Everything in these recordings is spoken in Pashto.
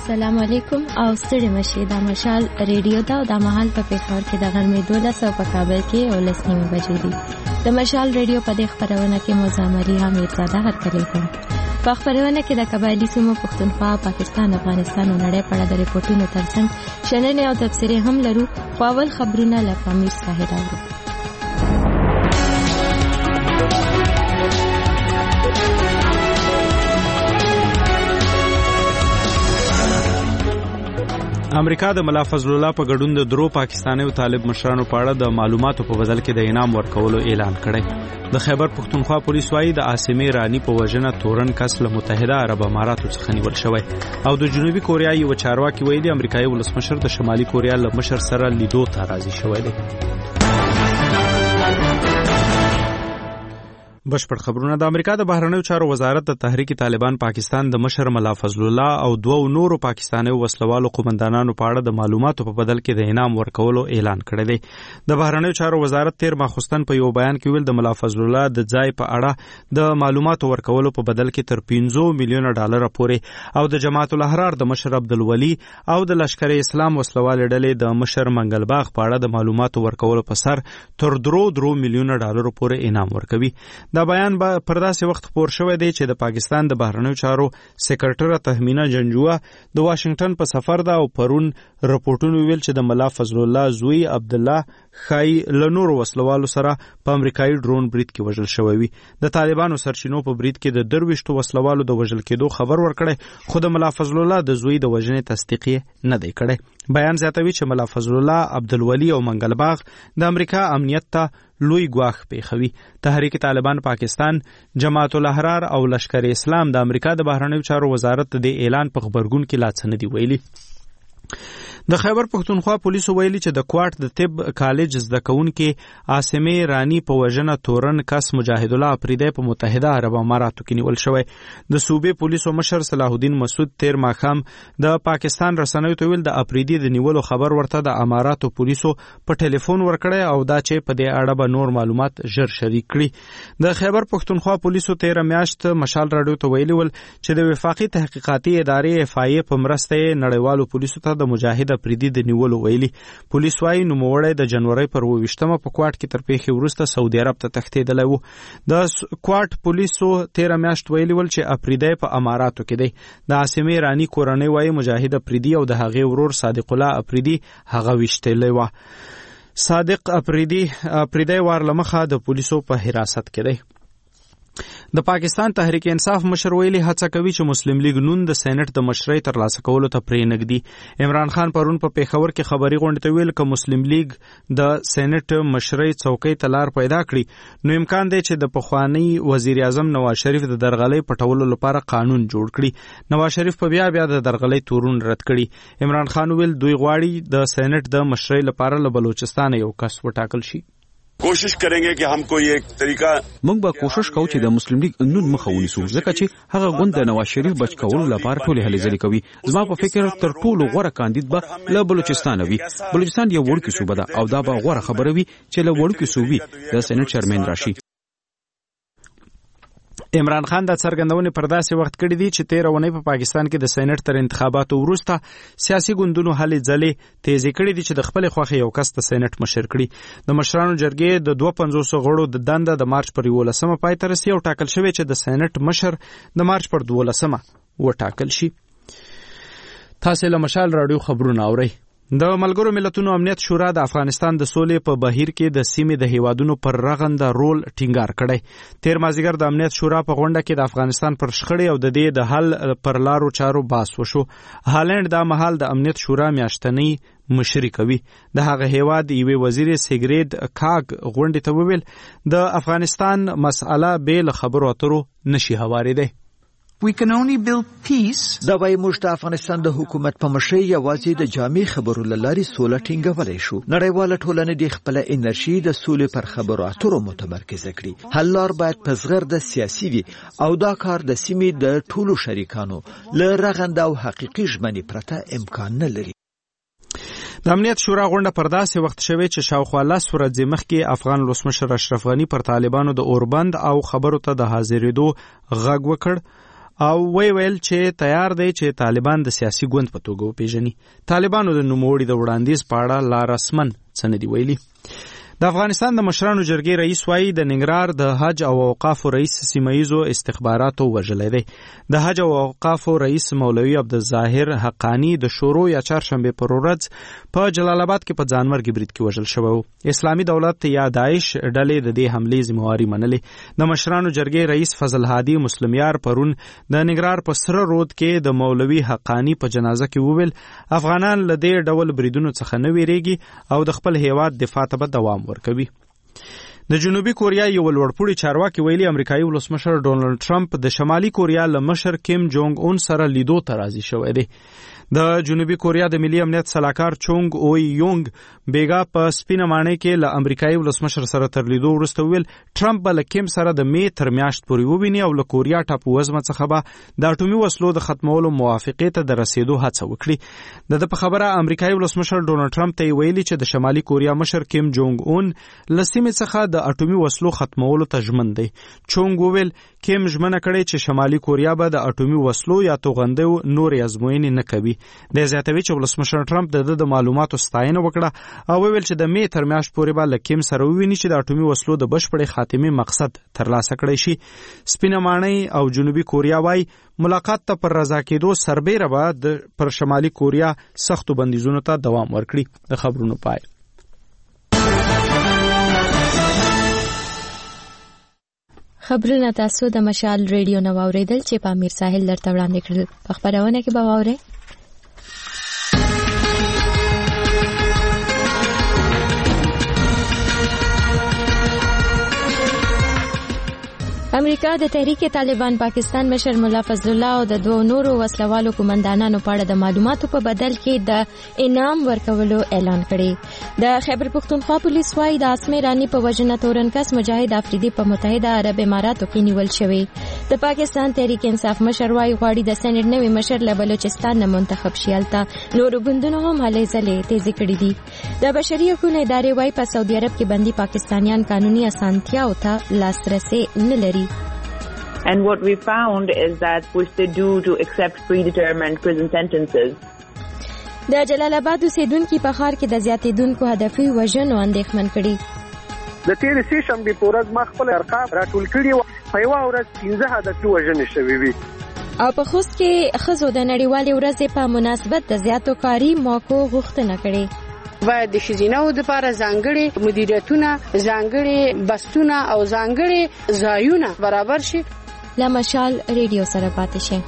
السلام علیکم او ستړي مشي د مشال ریډیو دا د مهال په پیښور کې د غرمې 12 په کابل کې او لسنیم بجې دي د مشال ریډیو په دې خبرونه کې مزامري حمید زاده هرکلی کوم په خبرونه کې د قبایلی سیمو پښتونخوا پاکستان افغانستان او نړۍ په اړه د ریپورتونو ترڅنګ شننې او تبصرې هم لرو خو اول خبرونه له پامیر څخه راوړو. امریکا د ملا فضل الله په ګډون د درو پاکستاني او طالب مشرانو په اړه د معلوماتو په بدل کې د انعام ورکولو اعلان کړی. د خیبر پښتونخوا پولیس وايي د عاصمه رانی په وژنه تورن کس له متحده عرب اماراتو څخه نیول شوی او د جنوبي کوریا یو چارواکي ویلي امریکایي ولسمشر د شمالي کوریا له مشر سره لیدو ته راضي شوی دی. بشپړ خبرونه. د امریکا د بهرنیو چارو وزارت د تحریک طالبان پاکستان د مشر ملا فضل الله او دوه نورو پاکستاني وسلوالو قومندانانو په اړه د معلوماتو په بدل کې د انعام ورکولو اعلان کړی دی. د بهرنیو چارو وزارت تیر ماخوستن په یو بیان کې ویل د ملا فضل الله د ځای په اړه د معلوماتو ورکولو په بدل کې تر 15 میلیون ډالر پورې او د جماعت الاحرار د مشر عبدالولي او د لشکر اسلام وسلوال ډلې د مشر منګلباغ په اړه د معلوماتو ورکولو په سر تر 3 میلیون ډالر پورې انعام ورکوي. دا بیان به پر داسې وخت خپور شوی دی چې د پاکستان د بهرنیو چارو سکرټره تهمینه جنجوه د واشنگټن په سفر ده او پرون رپورټونه ویل چې د ملا فضل الله زوی عبد الله خای له نورو وسلوالو سره په امریکایي ډرون برید کې وژل شوی وي. د طالبانو سرچینو په برید کې د 23 وسلوالو د وژل کېدو خبر ورکړی خو د ملا فضل الله د زوی د وژنې تصدیق نه دی کړی. بیان زیاتوي چې ملا فضل الله عبدالولي او منګلباغ د امریکا امنیت ته لوی ګواښ پیښوي. تحریک طالبان پاکستان، جماعت الاحرار او لشکر اسلام د امریکا د بهرنیو چارو وزارت د اعلان په خبرګون کې لا څه نه دی ویلي. د خیبر پښتونخوا پولیسو ویلي چې د کوټ د طب کالج زده کوونکې عاصمه رانی په وژنه تورن کس مجاهد الله افریدی په متحده عرب اماراتو کې نیول شوی. د صوبې پولیسو مشر صلاح الدین مسعود تیر ماښام د پاکستان رسنیو ته ویل د افریدی د نیولو خبر ورته د اماراتو پولیسو په ټلیفون ورکړی او دا چې په دې اړه به نور معلومات ژر شریک کړي. د خیبر پښتونخوا پولیسو تیر میاشت مشال راډیو ته ویلي ول چې د وفاقي تحقیقاتي ادارې FIA په مرسته نړیوالو پولیسو ته د مجاهد افریدی د نیولو ویلي. پولیس وايي نوموړی د جنوري پر 28 په کوټ کې تر پیښې وروسته سعودي عرب ته تښتېدلی و. د کوټ پولیسو تیر میاشت ویلي ول چې افریدی په اماراتو کې دی. د عاصمه رانی کورنۍ وايي مجاهد افریدی او د هغې ورور صادق الله افریدی هغه ویشتلی و. صادق افریدی وار لمخه د پولیسو په حراست کې دی. د پاکستان تحریک انصاف مشر ویلي هڅه کوي چې مسلم لیگ نون د سېنات د مشرۍ ترلاسه کولو ته پرې نږدي. عمران خان پرون په پیښور کې خبري غونډه ته ویل چې مسلم لیگ د سېنات مشرۍ څوکۍ ته لار پیدا کړي نو امکان دی چې د پخوانی وزیر اعظم نواز شریف د درغلۍ پټولو لپاره قانون جوړ کړي. نواز شریف په بیا د درغلۍ تورون رد کړي. عمران خان ویل دوی غواړي د سېنات د مشرۍ لپاره له بلوچستان یو کس وټاکل شي. कोशिश करेंगे कि हम कोई एक तरीका موږ به کوشش کوو چې د مسلم لیگ نون مخه ونیسو ځکه چې هغه غوند د نواز شریف بچ کولو لپاره ټولې هلې ځلې کوي. زما په فکر تر ټولو غوره کاندید به له بلوچستان وي. بلوچستان یو وړوکی صوبه ده او دا به غوره خبره وي چې له وړوکی صوبې د سېنات چیرمن راشي. عمران خان د څرګندونې پر داسې وخت کړی دی چې 13 ونې په پاکستان کې د سېنات تر انتخاباتو وروسته سیاسي ګوندونو هلې ځلې تیزې کړې دي چې د خپل خوښې یو کس د سېنات مشر کړي. د مشرانو جرګې د 250 غړو د دنده د مارچ پر 11 پای ته رسي او ټاکل شوی چې د سېنات مشر د مارچ پر 12 وټاکل شي. تاسو له مشال راډیو خبرونه اورئ. د ملګرو ملتونو امنیت شورا د افغانستان د سولې په بهیر کې د سیمې د هیوادونو پر رغنده رول ټینګار کړی. تیر مازیګر د امنیت شورا په غونډه کې د افغانستان پر شخړې او د دې د حل پر لارو چارو بحث وشو. هالند دا مهال د امنیت شورا میاشتنی مشري کوي. د هغه هیواد یوه وزیر سیګریډ کاګ غونډې ته وویل د افغانستان مسأله به له خبرو اترو نشي هوارېدی. We can only build peace. دا وایي موږ د افغانستان د حکومت په مشرۍ یوازې د جامع خبرو له لارې سوله ټینګولی شو. نړیواله ټولنه دې خپله انرژي د سولې پر خبرو اترو متمرکزه کړي. حل لار باید په زغرده سیاسي وي او دا کار د سیمې د ټولو شریکانو له رغنده او حقیقي ژمنې پرته امکان نه لري. د امنیت شورا غونډه پر داسې وخت شوې چې شاوخوا 10 ورځې مخکې افغان ولسمشر اشرف غني پر طالبانو د اوربند او خبرو ته د حاضرېدو غږ وکړ او ویل چې تیار دی چې طالبان د سیاسي ګوند په توګه وپیژني. طالبانو د نوموړي د وړاندیز په اړه لا رسمن څه نه دي ویلي. د افغانستان د مشرانو جرګې رئیس وایي د ننګرهار د حج او اوقافو رئیس سیمه‌یزو استخباراتو وژلی دی. د حج او اوقافو رئیس مولوي عبدالظاهر حقانی د شورو یا چهارشنبه پر ورځ په جلال آباد کې په ځانمرګي برید کې وژل شوی و. اسلامي دولت یا داعش ډلې د دې حملې ذمہواري منلې. د مشرانو جرګې رئیس فضل هادي مسلمیار پرون د ننګرهار په سره رود کې د مولوي حقانی په جنازه کې وویل افغانان له دې ډول بریدونو څخه نه ویریږي او د خپل هیواد دفاع ته به دوام ورکوي. د جنوبي کوریا یو لوړپوړي چارواکي ویلي امریکایي ولسمشر ډونالد ټرمپ د شمالي کوریا له مشر کیم جونګ اون سره لیدو ته راضي شوی دی. د جنوبي کوریا د ملي امنیت سلاکار چونګ اوی یونګ بیګا په سپینه ماڼۍ کې له امریکایي ولسمشر سره تر لیدو وروسته ویل ټرمپ به له کیم سره د می تر میاشت پورې وویني او له کوریا ټاپووزمه څخه به د اټومي وسلو د ختمولو موافقې ته د رسیدو هڅه وکړي. د په خبره امریکایي ولسمشر ډونالد ټرمپ ته ویلي چې د شمالي کوریا مشر کیم جونګ اون له سیمې څخه د اټومي وسلو ختمولو ته ژمن دی. چونګ وویل کیم ژمنه کړې چې شمالي کوریا به د اټومي وسلو یا توغندیو نورې ازموینې نه کوي. د زیاتوي چې ولسمشر ټرمپ د معلوماتو ستاینه وکړه او ویل چې د می تر میاشت پورې به له کیم سره وویني چې د اټومي وسلو د بشپړې خاتمې مقصد ترلاسه کړی شي. سپینه ماڼۍ او جنوبي کوریا وايي ملاقات ته پر رضا کېدو سربیره به پر شمالي کوریا سختو بندیزونو ته دوام ورکړي. د خبرونو پای. خبرونه تاسو د مشال ریډیو نو اوریدل چې په امیر ساحل درته وړاندې کړل. په خبرونه کې به واورئ امریکا د تحریک طالبان پاکستان مشر مولا فضل الله او د دوه نورو وسلوالو قومندانانو په اړه د معلوماتو په بدل کې د انعام ورکولو اعلان کړی. د خیبر پختونخوا پولیس وايي د اسمه رانی په وجنه تورنکس مجاهد افریدي په متحده عرب اماراتو کې نیول شوی. د پاکستان تحریک انصاف مشر وايي غواړي د سېنات نوي مشر له بلوچستان نه منتخب شي. البته نورو ګوندونو هم هلې ځلې تیزی کړې دي. د بشري حقوقو ادارې وايي په سعودي عرب کې بندي پاکستانیان قانوني اسانتیاو ته لاسرسي نه لري. And what we found is that which they do to accept predetermined prison sentences. د جلال آباد اوسیدونکو په ښار کې د زیاتېدونکو هدفي وژنو اندېښمن کړي. د تیر سه شنبه په ورځ ما خپل ارقام راټول کړي او په یو ورځ 15 هدفي وژنې شوې وي. او په خوست کې خزو د نړیوالې ورځې په مناسبت د زیاتو کاري موقعو غوښتنه کړې. باید د ښځینو لپاره ځانګړي مدیریتونه، ځانګړي بستونه او ځانګړي ځایونه برابر شي. له مشال ریډیو سره پاتې شئ.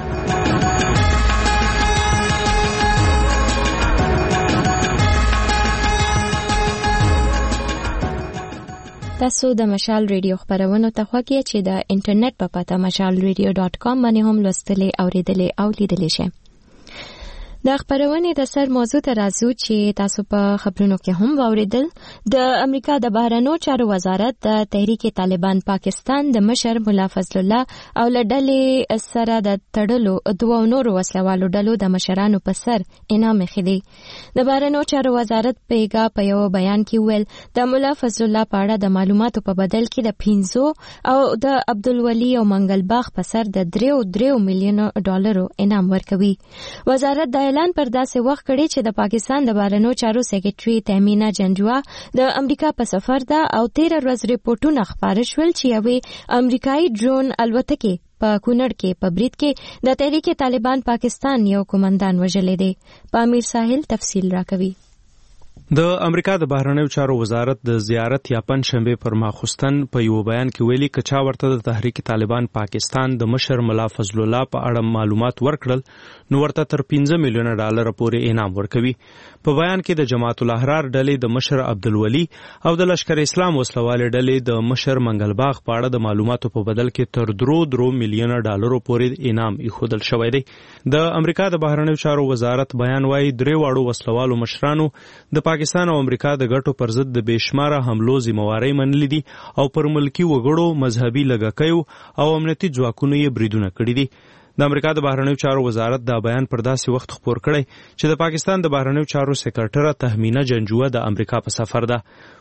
تاسو د مشال ریډیو خبرونو ته خوښیږي چې د انټرنیټ په پته mashalradio.com باندې هم لوستلې اوریدلې او لیدلې شئ. د خبرونې د سر موضوع ته راځو چې تاسو په خبرونو کې هم واوریدل. د امریکا د بهرنیو چارو وزارت د تحریک طالبان پاکستان د مشر مولا فضل الله او له ډلې سره د تړلو دوه نورو وسلوالو ډلو د مشرانو په سر انعام اخلي. د بهرنیو چارو وزارت په یو بیان کې ویل د مولا فضل الله په اړه د معلوماتو په بدل کې د 500 او د عبدالولي او منګل باغ په سر د 3 میلیون ډالرو انعام ورکوي. وزارت د اعلان پر داسې وخت کړي چې د پاکستان د بهرنیو چارو سیکریټري تهمینا جنجوا د امریکا په سفر ده او 13 ورځې ریپورتونه خپاره شول چې یوې امریکایي ډرون الوتکې په کونړ کې په برید کې د تحریک طالبان پاکستان یو قومندان وژلی دی. په امیر ساحل تفصیل راکوي. د امریکا د بهرنیو چارو وزارت د زیارت یا پنځشنبه پر ماخوستن په یو بیان کې ویلي چې چا ورته د تحریک طالبان پاکستان د مشر مولا فضل الله په اړه معلومات ورکړل نو ورته تر 15 میلیون ډالر پورې انعام ورکوي. په بیان کې د جماعت الاحرار ډلې د مشر عبدالولي او د لشکر اسلام وسلوالې ډلې د مشر منګل باغ په اړه د معلوماتو په بدل کې تر 3 میلیون ډالر پورې انعام ایښودل شوی دی. د امریکا د بهرنیو چارو وزارت بیان وايي درې واړو وسلوالو مشرانو د پاکستان او امریکا د ګټو پر ضد د بېشماره حملو ذمہواري منلې دي او پر ملکی وګړو مذهبي لګکیو او امنیتي ځواکونو یې بریدونه کړي دي. د امریکا د بهرنیو چارو وزارت دا بیان پر داسې وخت خپور کړی چې د پاکستان د بهرنیو چارو سکرټره تهمینا جنجوا د امریکا په سفر ده.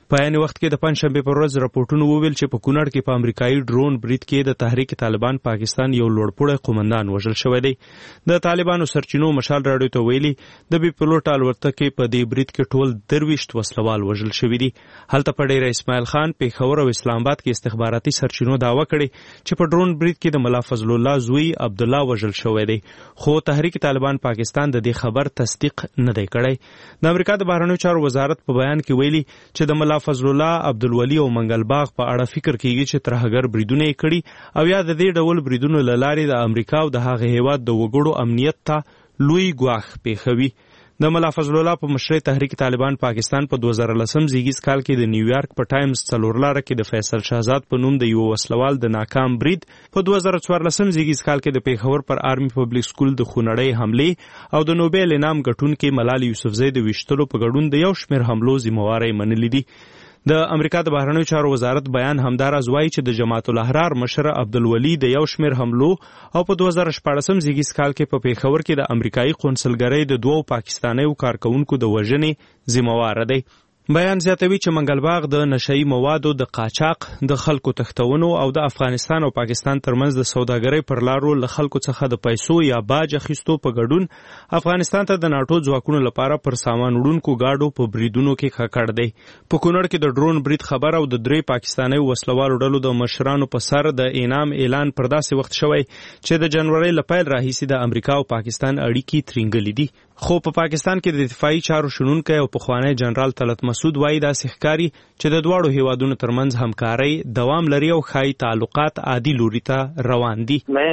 په عین وخت کې د پنځشنبه پر ورځ راپورټونه وویل چې په کونړ کې په امریکایي ډرون برید کې د تحریک طالبان پاکستان یو لوړپوړی قومندان وژل شوی دی. د طالبانو سرچینو مشال راډیو ته ویلي د بي پلوټ الوتکې په دې برید کې ټول 23 وسلوال وژل شوي دي. هلته په ډیره اسماعیل خان، پیښور او اسلام آباد کې استخباراتي سرچینو دعوا کړې چې په ډرون برید کې د ملا فضل الله زوی عبد الله وژل شوی دی، خو تحریک طالبان پاکستان د دې خبر تصدیق نه دی کړی. د امریکا د بهرنیو چارو وزارت په بیان کې ویلي چې د ملا فضل الله، عبدالولي او منګل باغ په اړه فکر کیږي چې ترهګر بریدونه یې کړي او یا د دې ډول بریدونو له لارې د امریکا او د هغه هیواد د وګړو امنیت ته لوی ګواښ پیښوي. د ملا فضل الله په مشرۍ تحریک طالبان پاکستان په 2010 زیږیز کال کې د نیویارک په ټایمز څلورلاره کې د فیصل شهزاد په نوم د یو وسلوال د ناکام برید، په 2014 زیږیز کال کې د پیښور پر آرمي پبلک سکول د خونړۍ حملې او د نوبل انعام ګټونکي ملال یوسفزۍ د ویشتلو په ګډون د یو شمېر حملو ذمہواری منلې دي. د امریکا د بهرنیو چارو وزارت بیان همداراز وایي چې د جماعت الاحرار مشر عبدالولي د یو شمېر حملو او په 2014 زیږیز کال کې په پیښور کې د امریکایي قونسلګرۍ د 2 پاکستانیو کارکونکو د وژنې ذمہوار دی. بیان زیاتوي چې منګل باغ د نشئی موادو د قاچاق، د خلکو تښتونو او د افغانستان او پاکستان ترمنځ د سوداګرۍ پر لارو له خلکو څخه د پیسو یا باج اخیستو په ګډون افغانستان ته د ناټو ځواکونو لپاره پر سامان وړونکو گاډو په بریدونو کې ککړ دی. په کونړ کې د ډرون برید خبر او د 3 پاکستاني وسلوالو ډلو د مشرانو په سر د انعام اعلان پر داسې وخت شوی چې د جنوري له پیل راهیسې د امریکا او پاکستان اړیکې ترینګلې دي. خو په پاکستان کې د دفاعي چارو شنونکی او پخوانی جنرال طلعت مسعود وایي داسې ښکاري چې د دواړو هیوادونو ترمنځ همکارۍ دوام لري او ښایي تعلقات عادي لوري ته روان دي. زه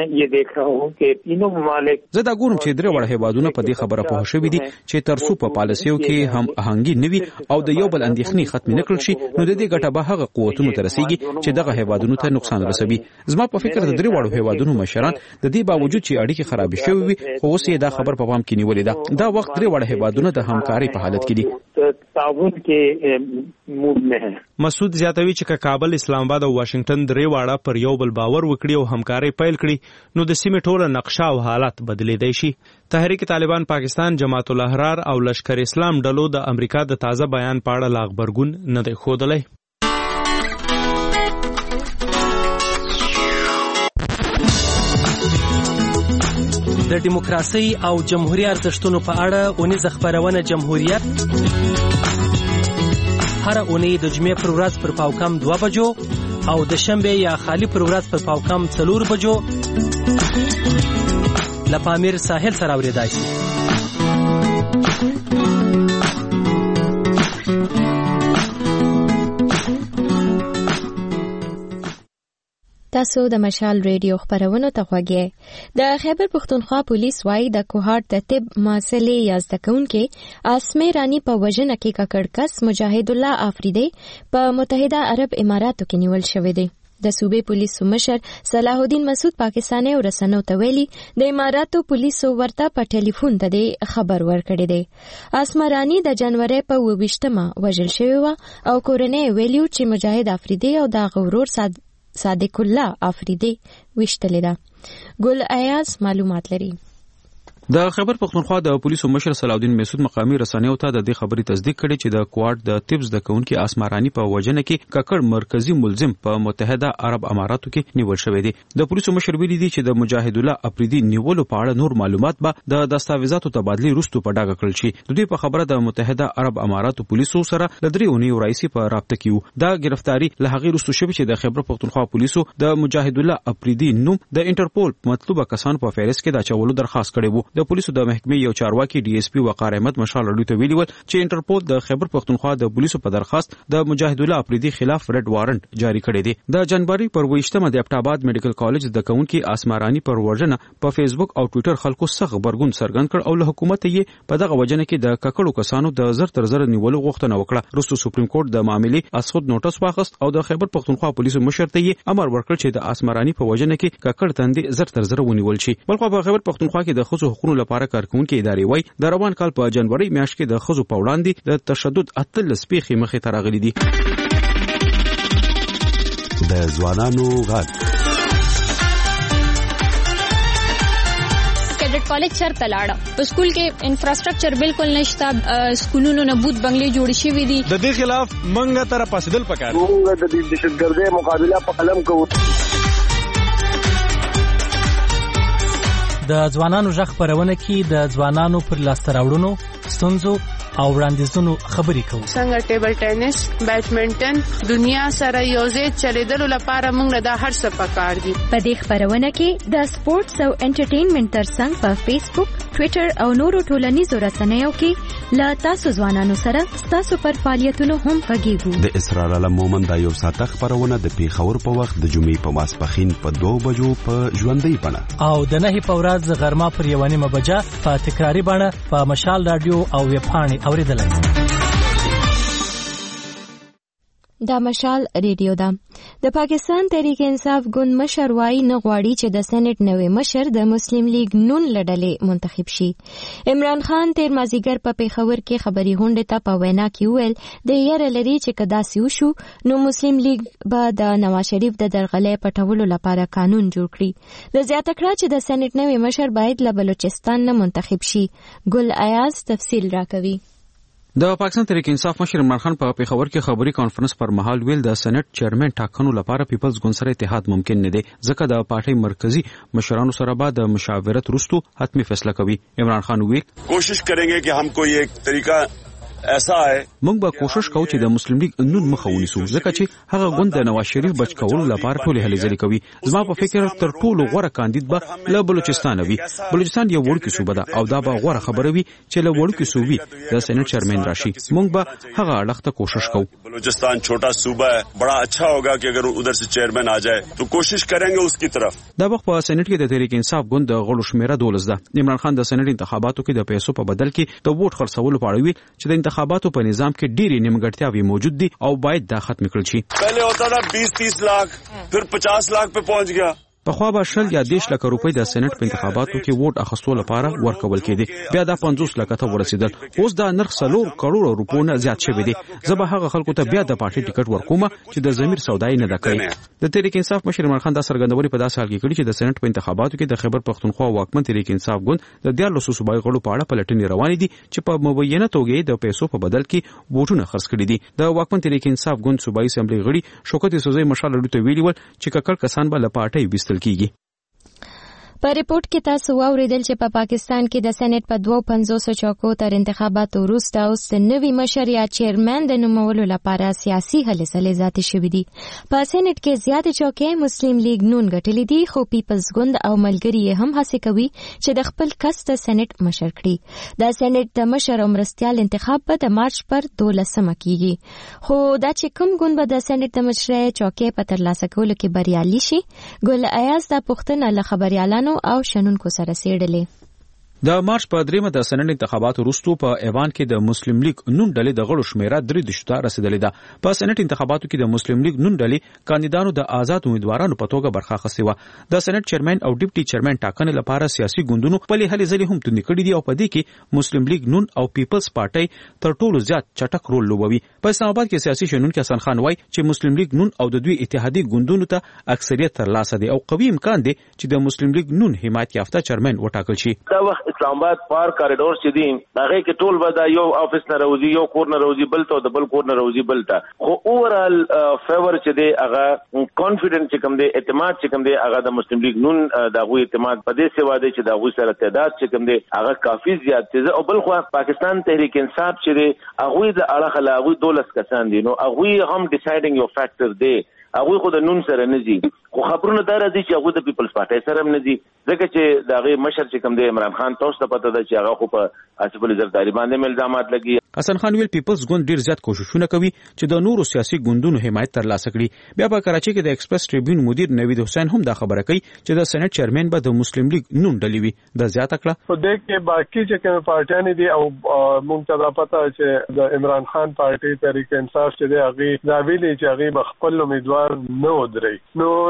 دا ګورم چې درې واړه هیوادونه په دې خبره پوه شوي دي چې ترڅو په پالیسیو کې هم آهنګي نه وي او د یو بل اندېښنې ختمې نه کړل شي نو د دې ګټه به هغه قوتونو ته رسیږي چې دغه هیوادونو ته نقصان رسوي. زما په فکر د درې واړو هیوادونو مشران د دې باوجود چې اړیکې خرابې شوې وي خو اوس یې دا خبر په پام کې نیولې ده. دا وخت درې واړه هیوادونه د همکارۍ په حالت کې دي. مسعود زیاتوي چې کابل، اسلام آباد او واشنگټن درې واړه پر یو بل باور وکړي او همکارۍ پیل کړي نو د سیمې ټوله نقشه او حالات بدلیدای شي. تحریک طالبان پاکستان، جماعت الاحرار او لشکر اسلام ډلو د امریکا د تازه بیان په اړه لا خبرګون نه دی ښودلی. د دیموکراسي او جمهوریت ارزښتونو په اړه اونیزه خبرونه جمهوریت هر اونۍ د جمعې پر ورځ پر پاوکم 2 بجو او د شنبه یا خالی پر ورځ پر پاوکم 4 بجو لپامیر ساحل سره اوریدای شي. تاسو د مشال ریډیو خبرونه ته غوږی. د خیبر پختونخوا پولیس وايي د کوهاټ د طب محصلې یا زده کوونکې اسمې رانی په وژنه کې ککړ کس مجاهد الله آفریدی په متحده عرب اماراتو کې نیول شوی دی. د صوبې پولیسو مشر صلاح الدین مسعود پاکستاني رسنیو ته ویلي د اماراتو پولیسو ورته په ټلیفون ته خبر ورکړی دی. اسمرانی د جنوري په 28مه وژل شوی و او کورنۍ ویلیو چې مجاهد آفریدی او د غورور صادق الله آفریدی وشتلی ده. ګل ایاز معلومات لري. د خیبر پختونخوا د پولیسو مشر صلاح الدین مسعود مقامی رسنیو ته د دې خبرې تصدیق کړي چې د کوارټ د طب د کونکي اسمرانی په وژنه کې ککړ مرکزی ملزم په متحده عرب اماراتو کې نیول شوی دی. د پولیسو مشر ویلي دی چې د مجاهد الله آفریدی نیولو په اړه نور معلومات به د دستاویزاتو تبادله وروسته په ډاګه کړل شي. د دې په خبره د متحده عرب اماراتو پولیسو سره د 3 اونیو رئیس په رابطه کې وو. دا گرفتاری له هغه وروسته شوی چې د خیبر پختونخوا پولیسو د مجاهد الله آفریدی نوم د انټرپول مطلوبه کسان په فهرست کې د چولو درخواست کړی وو. د پولیسو د محکمې یو چارواکي ډي اس پی وقار احمد مشال اړوي ته ویلي ول چې انټرپول د خیبر پختونخوا د پولیسو په درخواست د مجاهد الله آفریدی خلاف ریډ وارنټ جاری کړی دی. د جنوري پر 28مه د ابټاباد میډیکل کالج د کونکي اسمرانی پر وژنه په فیسبوک او ټوئیټر خلکو سخت خبرګون څرګند کړ او له حکومت یې په دغه وجنه کې د ککړو کسانو د زر تر زر نیولو غوښتنه وکړه. وروسته سپریم کورټ د معاملې اسخود نوټس واخیست او د خیبر پختونخوا پولیسو مشر ته یې امر ورکړ چې د اسمرانی په وجنه کې ککړ تندې زر تر زر ونیول شي. بلخو په خیبر پختونخوا کې د خصوصي حقوقو لپاره کارکونکي ادارې وایي د روان کال په جنوري میاشت کې د خزو په وړاندې د تشدد اتلس پیښې مخې ته راغلي دي. د ځوانانو غږ کیډټ کالج چرته لاړه په سکول کې انفراستراکچر بالکل نشته سکولونو نه بوت بنگلې جوړ شوي دي د دې خلاف منګه تر پاسدل پکار موږ د دهشتګردۍ مقابله په قلم کوو د ځوانانو ژغ خپرونه کې د ځوانانو پر لاسته راوړنو ستونزو او وړاندیزونو خبرې کوو څنګه ټیبل ټینس بیډمنټن دنیا سره یوځای چلیدلو لپاره موږ د هر څه پکار دي په دې خبرونه کې د سپورتس او انټرټینمنټ ترڅنګ په فیسبوک ټوئیټر او نورو ټولنیزو رسنیو کې لا تاسو ځوانانو سره تاسو پر فعالیتونو هم غږیږو د اسرار علم مومن د یو ساعت خبرونه د پیښور په وخت د جمعې په ماسپخین په 2 بجو په ژوندۍ بڼه او د 9 په ورځ غرمه پر 1 بجه په تکراری بڼه په مشال رادیو او ویب پاڼې اوریدلای دا مشال ریډیو ده د پاکستان تحریک انصاف ګوند مشر وايي نه غواړي چې د سېنات نوې مشر د مسلم لیگ نون لړلې منتخب شي عمران خان تیر مازیګر په پیښور کې خبري غونډه ته په وینا کې ویل د یاره لري چې کدا سیو شو نو مسلم لیگ به د نواز شریف د درغلې پټولو لپاره قانون جوړ کړي د زیاته کړه چې د سېنات نوې مشر باید له بلوچستان نه منتخب شي ګل ایاز تفصیل راکوي د پاکستان تحریک انصاف مشر عمران خان په پیښور کې خبري کانفرنس پر مهال ویل د سېنات چیرمن ټاکنو لپاره پیپلز ګوند سره اتحاد ممکن نه دی ځکه د پارټي مرکزی مشرانو سره بعد د مشاورت وروسته حتمی فیصله کوي عمران خان ویل کوشش کریں گے کہ ہم کوئی ایک طریقہ ایسا ہے موږ به کوشش کوو چې د مسلم لیگ نون مخه ونیسو ځکه چې هغه ګوند د نواز شریف بچ کولو لپاره ټولې هلې ځلې کوي زما په فکر تر ټولو غوره کاندید به له بلوچستان وي بلوچستان یو وړوکی صوبه ده او دا به غوره خبره وي چې له وړوکی صوبې د سېنات چیرمن راشي موږ به هغه اړخ ته کوشش کوو بلوچستان چھوٹا صوبہ ہے بڑا اچھا ہوگا کہ اگر ادھر سے چیئرمین آ جائے تو کوشش کریں گے اس کی طرف دا وخت په سېنات کې د تحریک انصاف ګوند د غړو شمیره 12 ده عمران خان د سېنات انتخاباتو کې د پیسو په بدل کې د ووټ خرڅولو په اړه ویل چې د انتخاباتو په نظام کې ډېری نیمګړتیاوې موجود دي او باید دا ختم کړل شي پہلے ہوتا تھا 20-30 لاکھ پھر 50 لاکھ په پہنچ گیا په خوا به 10 یا 10 لک روپۍ د سېنات په انتخاباتو کې ووټ اخیستو لپاره ورکول کېدي بیا دا 50 لک ته ورسېدل اوس دا نرخ 3 کروڑ روپو نه زیات شوی دی زبه هغه خلکو ته بیا د پارټي ټیکټ ورکوم چې د ضمیر سودای نه دکړي د تحریک انصاف مشر عمران خان دا سرګندوري په داسې حال کې کړي چې د سېنات په انتخاباتو کې د خیبر پختونخوا واکمن تحریک انصاف ګوند د 14 صوبایي غړو په اړه پلټنې روانې دي چې په مبینه توګه د پیسو په بدل کې ووټونه خرڅ کړي دي د واکمن تحریک انصاف ګوند صوبایي اسمبلی غړي شوکت یوسفزئی مشال لړۍ ویلي ول چې ککړ کسان به له پارټي وستل کیږي په ریپورت کې تاسو واوریدل چې په پاکستان کې د سېنات په 250 چوکو تر انتخاباتو وروسته اوس نوی مشر یا چیرمن د نومولو لپاره سیاسي هلې ځلې ذاتي شوې دي په سېنات کې زیاتې چوکۍ مسلم لیگ نون ګټلې دي خو پیپلز ګوند او ملګري یې هم هڅه کوي چې د خپل کس د سېنات مشر کړي د سېنات د مشر او مرستیال انتخاب به د مارچ پر 12 کېږي خو دا چې کوم ګوند به د سېنات د مشرۍ چوکۍ په ترلاسه کولو کې بریالي شي ګل ایاز د پښتنه له خبريالانو او شنونکو سره سیړلې د مارچ په 3 د سېنات انتخاباتو وروسته په ایوان کې د مسلم لیگ نون ډلې د غړو شمیره 3 ته رسیدلې ده په سېنات انتخاباتو کې د مسلم لیگ نون ډلې کاندیدانو د آزاد امیدوارانو په توګه برخه اخیستې و د سېنات چیرمن او ډیپټي چیرمن ټاکنې لپاره سیاسي ګوندونو خپل هلې ځلې هم توندې کړې دي او په دې کې مسلم لیگ نون او پیپلز پارټي تر ټولو زیات چټک رول لوبوي په اسلام آباد کې سیاسي شنونکو حسن خان وایي چې مسلم لیگ نون او د دوی اتحادیه ګوندونو ته اکثریت ترلاسه دي او قوي امکان دی چې د مسلم لیگ نون حمایت یافته چیرمن وټاکل شي دا وخت اسلام آباد پار کاریډور چې دي هغه کې ټول ودا یو افیس نه راوځي یو کور نه راوځي بل ته د بل کور نه راوځي بل ته خو اوورال فیور چې دی هغه کانفیډنس چې کوم دی اعتماد چې کوم دی هغه د مسلم لیگ نون د غوي اعتماد په دې سوا دی چې د غوي سره تعداد چې کوم دی هغه کافي زیات دی او بل خو پاکستان تحریک انصاف چې دی هغه د اړه خلاغوي 12 کسان دي نو هغه هم ډیسایډینګ یو فیکٹر دی هغه خو د نون سره نه دي خو خبرونه دا راځي چې هغه د پیپلز پارټي سره نه دي ځکه چې دا غي مشر چې کوم دی عمران خان تاسو ته پته ده چې هغه خو په اسف الزرداری باندې الزامات لګي حسن خان ویل پیپلز ګوند ډیر زیات کوششونه کوي چې د نورو سیاسي ګوندونو حمایت ترلاسه کړي بیا په کراچي کې د ایکسپریس ټریبیون مدیر نوید حسین هم دا خبره کوي چې د سېنات چیرمن به د مسلم لیگ نون ډلې وي د زیاته کړه په دې کې باقي چې کوم پارټیان دي او مونږ ته پته چې د عمران خان پارټي تحریک انصاف چې دی هغه دا ویلي چې هغه خپل امیدوار نه ودري نو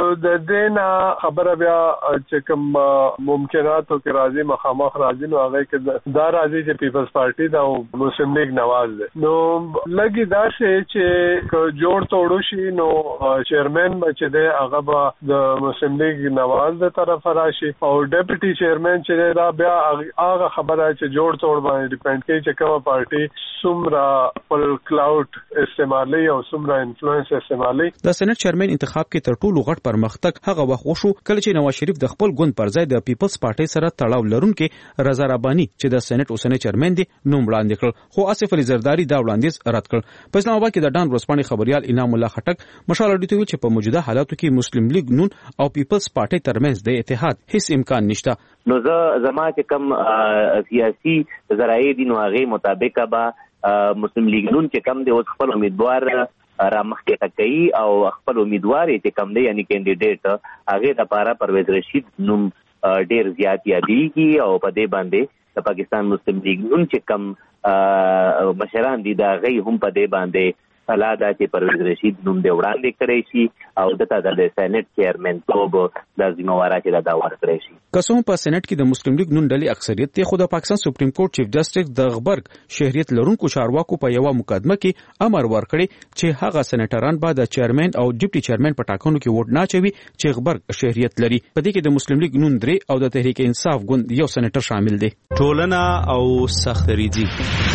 د دې نه خبره بیا چې کوم ممکناتو کې راځي مخامخ راځي نو هغه کې دا راځي چې پیپلز پارټي دا مسلم لیگ نواز ده نو لګي دا چې جوړ توړو شي نو چیرمن چې دی هغه به د مسلم لیگ نواز د طرف راشي او ډیپټي چیرمن چې دا بیا هغه خبره چې جوړ توړ باندې ډیپند کوي چې کومه پارټي څومره پل کلاود استعمالي او څومره انفلوئنس استعمالي. د سېنات چیرمن انتخاب کې تر ټولو غټ پرمختګ هغه وخت وشو کله چې نواز شریف د خپل ګوند پر ځای د پیپلز پارټي سره تړاو لرونکي رضا رباني چې د سېنات اوسنی چیرمن دی نوم وړاندې کړ خو آصف علي زرداری دا وړاندیز رد کړ. په اسلام آباد کې د ډان ورځپاڼې خبريال انعام الله خټک مشال اډیټوي چې په موجوده حالاتو کې مسلم لیگ نون او پیپلز پارټي ترمنځ د اتحاد هیڅ امکان نشته. نو زما چې کوم سیاسي ذرایع دي نو هغه مطابق به مسلم لیگ نون چې کم دی اوس خپل امیدوار را مخکې کوي او خپل امیدوار چې کم دی یعنی کینډیډیټ هغه د لپاره پرویز رشید نوم ډیر زیات یادېږي او په دې باندې د پاکستان مسلم لیگ نون چې کم مشران دي دا غي هم په دې باندې صلاح ده چې پرویز رشید نوم دی وړاندې کړی شي او دته د سېنات چیرمن توب د ذمہواره چې دا ورکړی شي. قسم په سېنات کې د مسلم لیگ نون ډلې اکثریت ته خو د پاکستان سپریم کورټ چیف جسټس د غبرګ شهریت لرونکو چارواکو په یو مقدمه کې امر ورکړی چې هغه سېناتران به د چیرمن او ډیپټي چیرمن په ټاکنو کې ووټ نه اچوي چې غبرګ شهریت لري. په دې کې د مسلم لیگ نون درې او د تحریک انصاف ګوند یو سېناتر شامل دي. ټولنه او سختریزي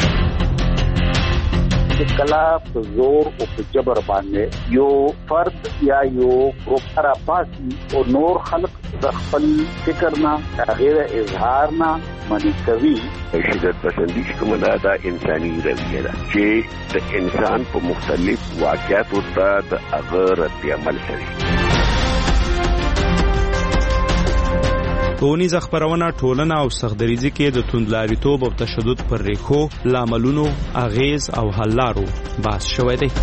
چې کلا په زور او په جبر باندې یو فرد یا یو ګروپ را پاسي او نور خلق د خپل فکر نه غیر اظهار نه منی کوي. شدت پسندی کوم دا انساني رویه ده چې د انسان په مختلف واقعاتو ته د هغه رد عمل کوي. ټولنیز خبرونه ټولنه او سختدریزي کې د توندلاریتوب او تشدد پر ریښو لاملونو اغیز او حل لارو بحث شوی دی.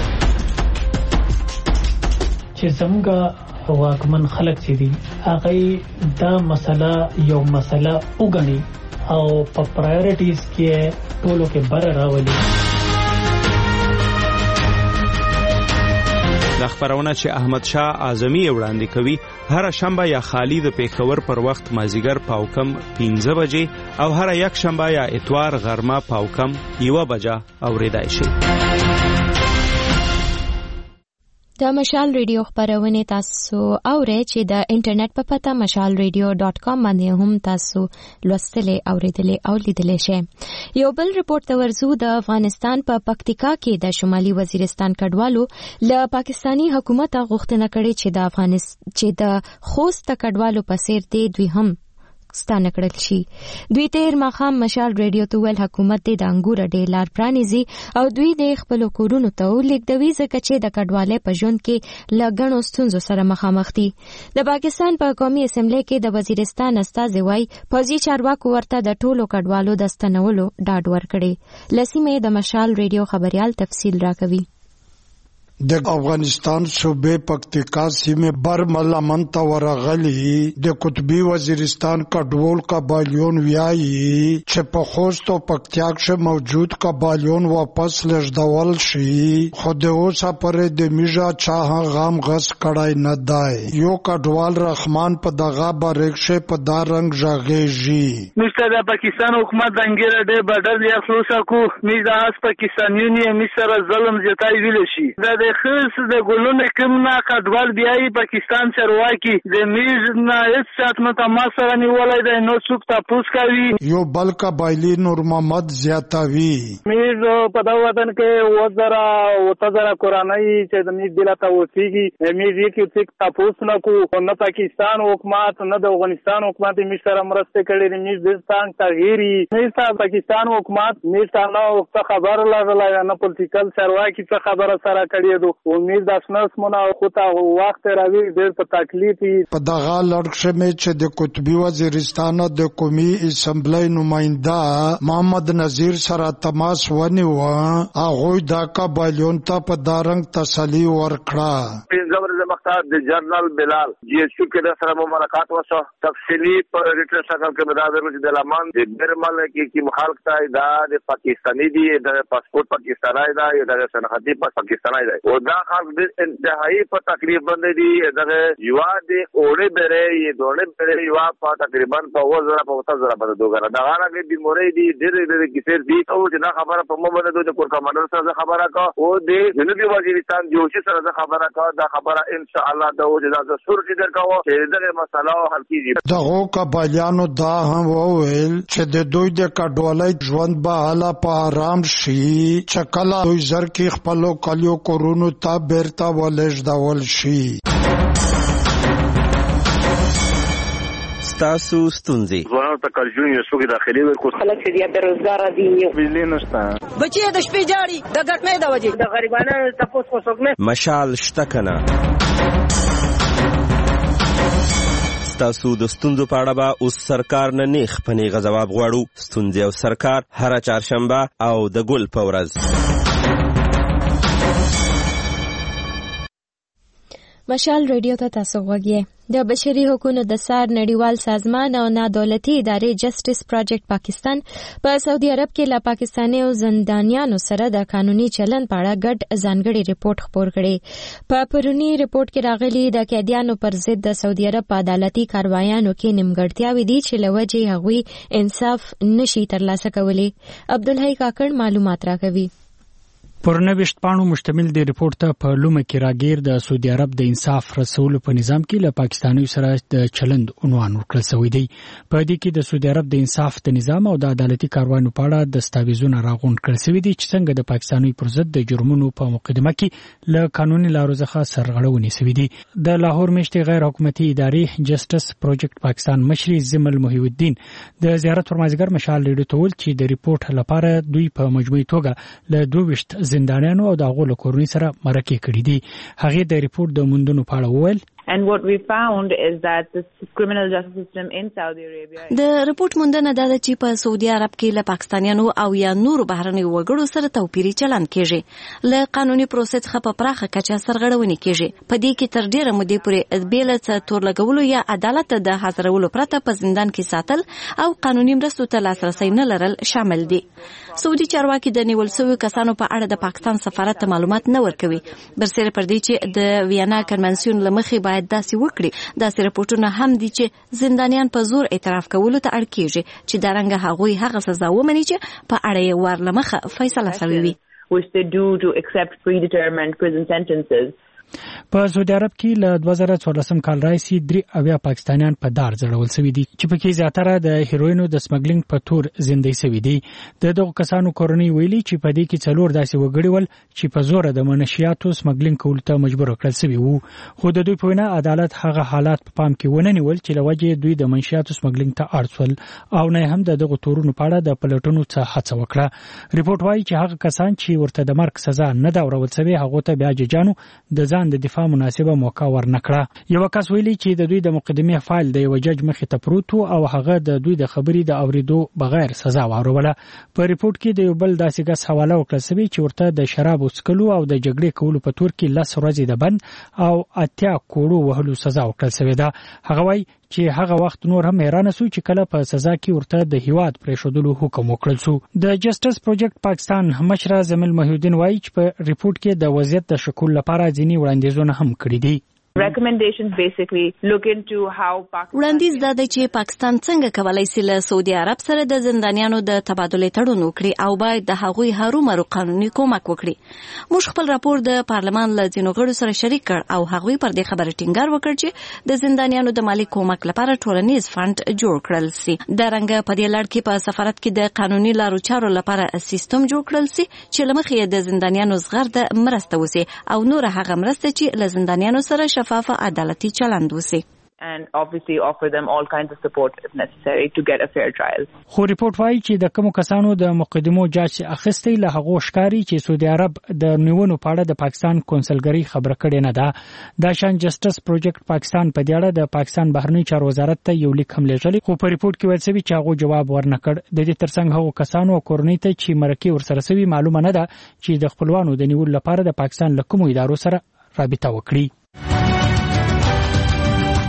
چې څنګه واکمن خلک چې دي هغه دا مسله یو مسله وګڼي او په پرایورټیز کې ټولو کې بر راولي. د خبرونه چې احمد شاه اعظمي وړاندې کوي هر شنبه یا خالی د پیښور پر وخت مازیګر پاوکم 15 بجې او هر یک شنبه یا اتوار غرمه پاوکم 1 بجه اوریدای شي. د مشال ریډیو خبرونه تاسو اورئ چې د انټرنیټ په پته mashalradio.com باندې هم تاسو لوستلې اوریدلې او لیدلې شئ. یو بل ریپورت ته ورزو د افغانستان په پکتیکا کې د شمالي وزیرستان کډوالو له پاکستانی حکومت غوښتنه کړې چې د خوست کډوالو په څیر دی دوی هم ستانه کړل شي. دوی تیر مخام مشال ریډیو ته ول حکومت د انګور ډیلار پرانیزي او دوی د خپل کورونو ته لیکدوي ځکه چې د کډوالۍ په ژوند کې لګڼو ستونزو سره مخامخ دي. د پاکستان په قومي اسمبلی کې د وزیرستان استازي وای پوځي چارواکو ورته د ټولو کډوالو د ستنولو ډاډ ورکړي. لسیمه د مشال ریډیو خبريال تفصیل راکوي. د افغانستان صوبې پکتیکا سیمه برملا منته ورغلی د قطبی وزیرستان کډوال قبایلیون ویایي چې په خوست او پکتیا کې موجود قبایلیون واپس لږدول شي خو د اوسه پرې د میژه چا غام غس کړای نه دی. یو کډوال رحمان په دغه بریښه په دا رنگ ژغېږي مستر د پاکستان حکومت دنګره د بدل یا خلاص کو میزه اس پاکستانیون یې مصر ظلم زیاتای ویل شي. د خص د ګلونو کومه کډوال بیاي پاکستان چرواکي د میز نه هیڅ سات نه تماس سره نیولای دی نو څوک تاسو کوي. یو بل قبایلی نور محمد زیاتوي میز په دا وطن کې وزرا قرآنی چې د میز دلته وسیږي میز کې څوک تاسو نه کو نه پاکستان حکومت نه د افغانستان حکومت میز سره مرسته کړي میز د ستان تغیری میز ته پاکستان حکومت میز ته نو خبر لرلای نه پولیټیکل چرواکي څه خبره سره کړي امید د اسناس مونږ خو ته وخت راوي ډېر په تکلیف په دغه لړکشه مې چې د قطبی وزیرستان د قومي اسمبلی نماینده محمد نذیر سره تماس ونیو هغه د قبایلیون ته په دارنګ تسلی ورکړه. زبر مختار د جنرال بلال جی ایس یو کې سره ملاقات وشو تفصیلی پر ریټر شکل کې مدار د لمان د برمل کې مخالفت دا د پاکستانی دی د پاسپورت پاکستانی دا د شناختی پاکستانی دی او دا خلک د انتهایی په تکلیف باندې دي دغه یوا دي اوړې بره یې دوړې بره یوا په تقریبا په 2000 باندې دوګره دا هغه د مورې دي ډېر کیسې دي او دا خبره په مو باندې د کور کمانډر سره خبره کا او د جنوبي وزیرستان جوشي سره خبره کا دا خبره ان شاء الله د وجدان سر کې درکاو چې دغه مسله حل کیږي دغه قبایانو دا هم وویل چې د دوی د کډوالۍ ژوند به حالا په آرام شي چې کله دوی زر کې خپل کلیو کورونو ته بیرته ولېږدول شي. تاسو ستونزې ځوانانو ته کارجون یو څوک داخلي ورکو خلک چې د روزګار دي بجلی نشته بچي د شپې جاړي د ګټنې د وجې د غریبانو تاسو کو څوک نه مشال شته کنه تاسو د ستونزو په اړه به اوس سرکار نه نیخ پنیغه جواب غواړو. ستونزې او سرکار هر چهارشنبه او د ګل په ورځ. مشال ریډیو ته تاسو غوږی د بشري حقوقو د سار نړیوال سازمان او نه دولتي ادارې جسټس پروجیکټ پاکستان په سعودي عرب کې لا پاکستاني او زندانیانو سره د قانوني چلن په اړه ګډ ځانګړي ریپورت خپور کړي. په پرونی ریپورت کې راغلي د قیدیانو پر ضد د سعودي عرب په عدالتي کاروایانو کې نیمګړتیاوې دي چې لوجه هغوی انصاف نشي ترلاسه کولی. عبدالحی کاکړ معلومات راکوي. پر 90 پاڼو مشتمل دی ریپورت ته په لومه کې راګیر د سعودي عرب د انصاف رسولو په نظام کې له پاکستانیو سره د چلند عنوان ورکړل شوی دی. په دې کې د سعودي عرب د انصاف د نظام او د عدالتي کاروانو په اړه دستاویزونه راغونډ کړل شوی دي چې څنګه د پاکستانیو پر ضد د جرمونو په مقدمه کې له قانوني لارو څخه سرغړونې شوی دي. د لاهور میشتې غیر حکومتي ادارې جسټس پروجیکټ پاکستان مشر زمل محی الدین د زیارت پر مازیګر مشال ریډیو ته ویل چې د ریپورت لپاره دوی په مجموعي توګه له 22 زندانیانو او د هغو له کورنۍ سره مرکه کړې دي. هغې د ریپورت د موندنو په اړه وویل And what we found is that the criminal justice system in Saudi Arabia د ریپورت موندنه دا ده چې په سعودي عرب کې له پاکستانیانو او یا نورو بهرنیو وګړو سره توپیري چلند کیږي. له قانوني پروسې څخه په پراخه کچه سرغړونې کیږي. په دې کې تر ډیره مودې پورې بیل څخه تور لګولو یا عدالت د حاضرولو پرته په زندان کې ساتل او قانوني مرستو ته لاسرسي نه لرل شامل دي. سعودي چارواکي د نیول شویو کسانو په اړه د پاکستان سفارت معلومات نه ورکوي. برسېره پر دې چې د ویانا کنونسیون لمخې باید داسې وکړي. داسې رپورټونه هم دي چې زندانیان په زور اعتراف کولو ته اړ کیږي چې دا رنګه هغوی هغه سزا ومني چې په اړه یې ورلمخه فیصله شوې وي. Which they do to accept predetermined prison sentences. په سعودي عرب کې له 2014 کال راځي 3 پاکستانیان په دار ځړول شوي دي چې پکې زیاتره د هیروینو د سمګلینګ په تور زندۍ شوي دي. دغه کسانو کورنۍ ویلي چې په دې کې څلور داسې وګړي ول چې په زور د منشیاتو سمګلینګ کول ته مجبور کړل شوي وو. خو د دوی په وینا عدالت هغه حالات په پام کې ونه نیول چې لوجه دوی د منشیاتو سمګلینګ ته اړول او نه هم دغه تورونو په اړه د پلټونو څخه هڅه وکړه. ریپورت وايي چې هغه کسان چې ورته د مرګ سزا نه دا ورول شوی هغه ته بیا ججانو د ځان د دفاع مناسبه موقع ورنکړه. یو کس ویلي چې د دوی د مقدمې فایل د یو جج مخې ته پروت او هغه د دوی د خبرې د اوریدو بغیر سزا واروله. په ریپورت کې د یو بل داسې کس حواله ورکړل شوی چې ورته د شراب وڅکلو او د جګړې کولو په تور کې 10 ورځې د بند او 80 کوړو وهلو سزا ورکړل شوی ده. هغه وایي چې هغه وخت نور هم حیران سو چې کله په سزا کې ورته د هیواد پرېښودلو حکم وکړل شو. د جسټس پروجیکټ پاکستان مشر زمل محی الدین وایي چې په ریپورت کې د وضعیت د شکل لپاره ځینې وړاندیزونه هم کړي دي. Recommendations basically look into how وړاندیز دا دی چې پاکستان څنګه کولای شي له سعودي عرب سره د زندانیانو د تبادلې تړون وکړي او باید د هغوی هرومرو قانوني کومک وکړي. موږ خپل راپور د پارلمان له ځینو غړو سره شریک کړ او هغوی پر دې خبره ټینګار وکړ چې د زندانیانو د مالی کومک لپاره ټولنیز فند جوړ کړل شي. د رنګ په دې لړ کې په سفارت کې د قانوني لارو چارو لپاره سیستم جوړ کړل شي چې لمخې د زندانیانو زغر د مرسته وسی او نور هغه مرسته چې له زندانیانو سره شفاف عدالتي چلند وسی. And obviously offer them all kinds of support if necessary to get a fair trial. خو ریپورت وايي چې د کوم کسانو د مقدمو جاج اخیستې له هغه ښکاری چې سعودي عرب د نیونو په اړه د پاکستان کونسلګری خبره کړې نه ده. دا شان جسټس پروجیکټ پاکستان په دې اړه د پاکستان بهرنی چارو وزارت ته یو لیک هم لېږلی خو په ریپورت کې ویل شوی چې هغه جواب ورنکړ. د دې ترڅنګ هغه کسانو او کورنۍ ته چې مرکه ورسره سوي معلومه نه ده چې د خپلوانو د نیول لپاره د پاکستان له کومو ادارو سره رابطه وکړي.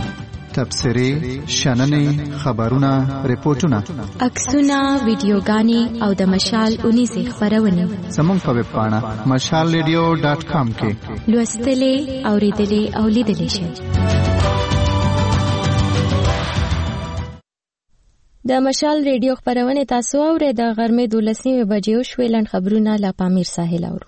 تبصرې، شننې، خبرونه، ریپورتونه، عکسونه، ویډیوګانې او د مشال 19 خبرونه زموږ په ویب پاڼه mashalradio.com کې لوستلې، اوریدلې او لیدلې شئ. د مشال ریډیو خبرونه تاسو اورئ. د غرمې 12 بجې شوې. لنډ خبرونه له پامیر ساحل اورو.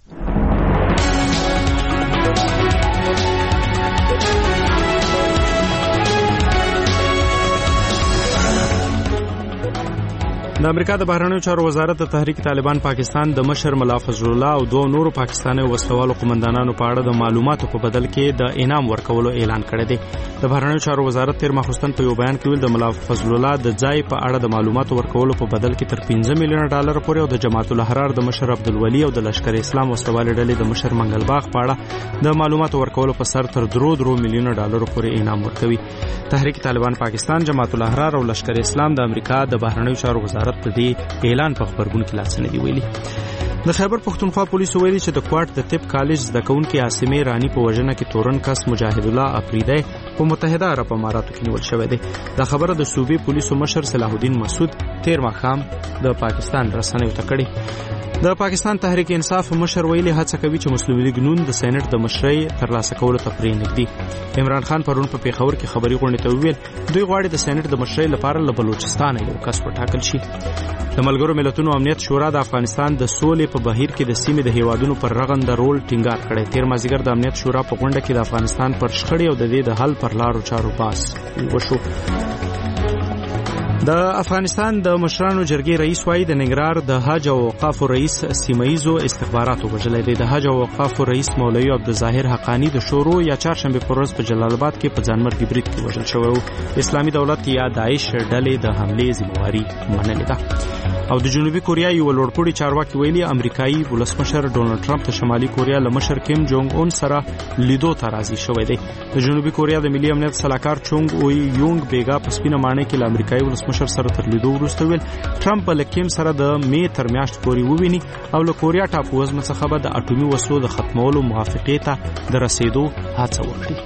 د امریکا د بهرنیو چارو وزارت د تحریک طالبان پاکستان د مشر ملا فضل الله او دوه نورو پاکستاني وسلوالو قومندانانو په اړه د معلوماتو په بدل کې د انعام ورکولو اعلان کړی دی. د بهرنیو چارو وزارت تیر ماخوستن په یو بیان کې ویل د ملا فضل الله د ځای په اړه د معلوماتو ورکولو په بدل کې تر 15 میلیون ډالر پورې او د جماعت الاحرار د مشر عبدالولي او د لشکر اسلام وسلوال ډلې د مشر منګل باغ په اړه د معلوماتو ورکولو په سر تر 3 میلیون ډالر پورې انعام ورکوي. تحریک طالبان پاکستان، جماعت الاحرار او لشکر اسلام د امریکا د بهرنیو چارو وزارت د دې اعلان په خبرګون کې لاس نه دی ویلي. د خیبر پختونخوا پولیسو ویلي چې د کوټ د طب کالج زده کوونکي عاصمه رانی په وژنه کې تورن کس مجاهد الله افریدی په متحده عرب اماراتو کې نیول شوی دی. دا خبره د صوبې پولیسو مشر صلاح الدین مسعود تیر ماښام د پاکستان رسنیو ته کړې. د پاکستان تحریک انصاف مشر ویلي هڅه کوي چې مسلم لیگ نون د سېنات د مشرۍ ترلاسه کولو ته پرې نږدې. عمران خان پرون په پیښور کې خبري غونډه ته ویل دوی غواړي د سېنات د مشرۍ لپاره له بلوچستان یو کس وټاکل شي. د ملګرو ملتونو امنیت شورا د افغانستان د سولې په بهیر کې د سیمې د هیوادونو پر رغنده رول ټینګار کړی. تیر مازیګر د امنیت شورا په غونډه کې د افغانستان پر شخړې او د دې د حل پر لارو چارو بحث وشو. د افغانستان د مشرانو جرګې رئیس وايي د ننګرهار د حج او اوقاف رئیس سیمایزو استخباراتو وژلې دی. د حج او اوقاف رئیس مولوی عبدالظاهر حقانی د شورو یا چهارشنبه پر ورځ په جلال آباد کې په ځانمرګي برید کې وژل شوی و. اسلامي دولت یا داعش ډلې د حملې ذمہواری منلې ده. او د جنوبي کوریا یو لوړپوړي چارواکي ویلي امریکایي ولسمشر ډونالد ټرمپ د شمالي کوریا له مشر کیم جونګ اون سره لیدو ته راضي شوی دی. د جنوبي کوریا د ملي امنیت سلاکار چونګ او یونګ بیګا په سپینه مانه کې له امریکایي ولسمشر سره تر لیدو وروسته ویل ټرمپ له کیم سره د می تر میاشت پورې وویني او له کوریا ټاپووزمه څخه به د اټومي وسلو د ختمولو موافقې ته د رسیدو هڅه وکړي.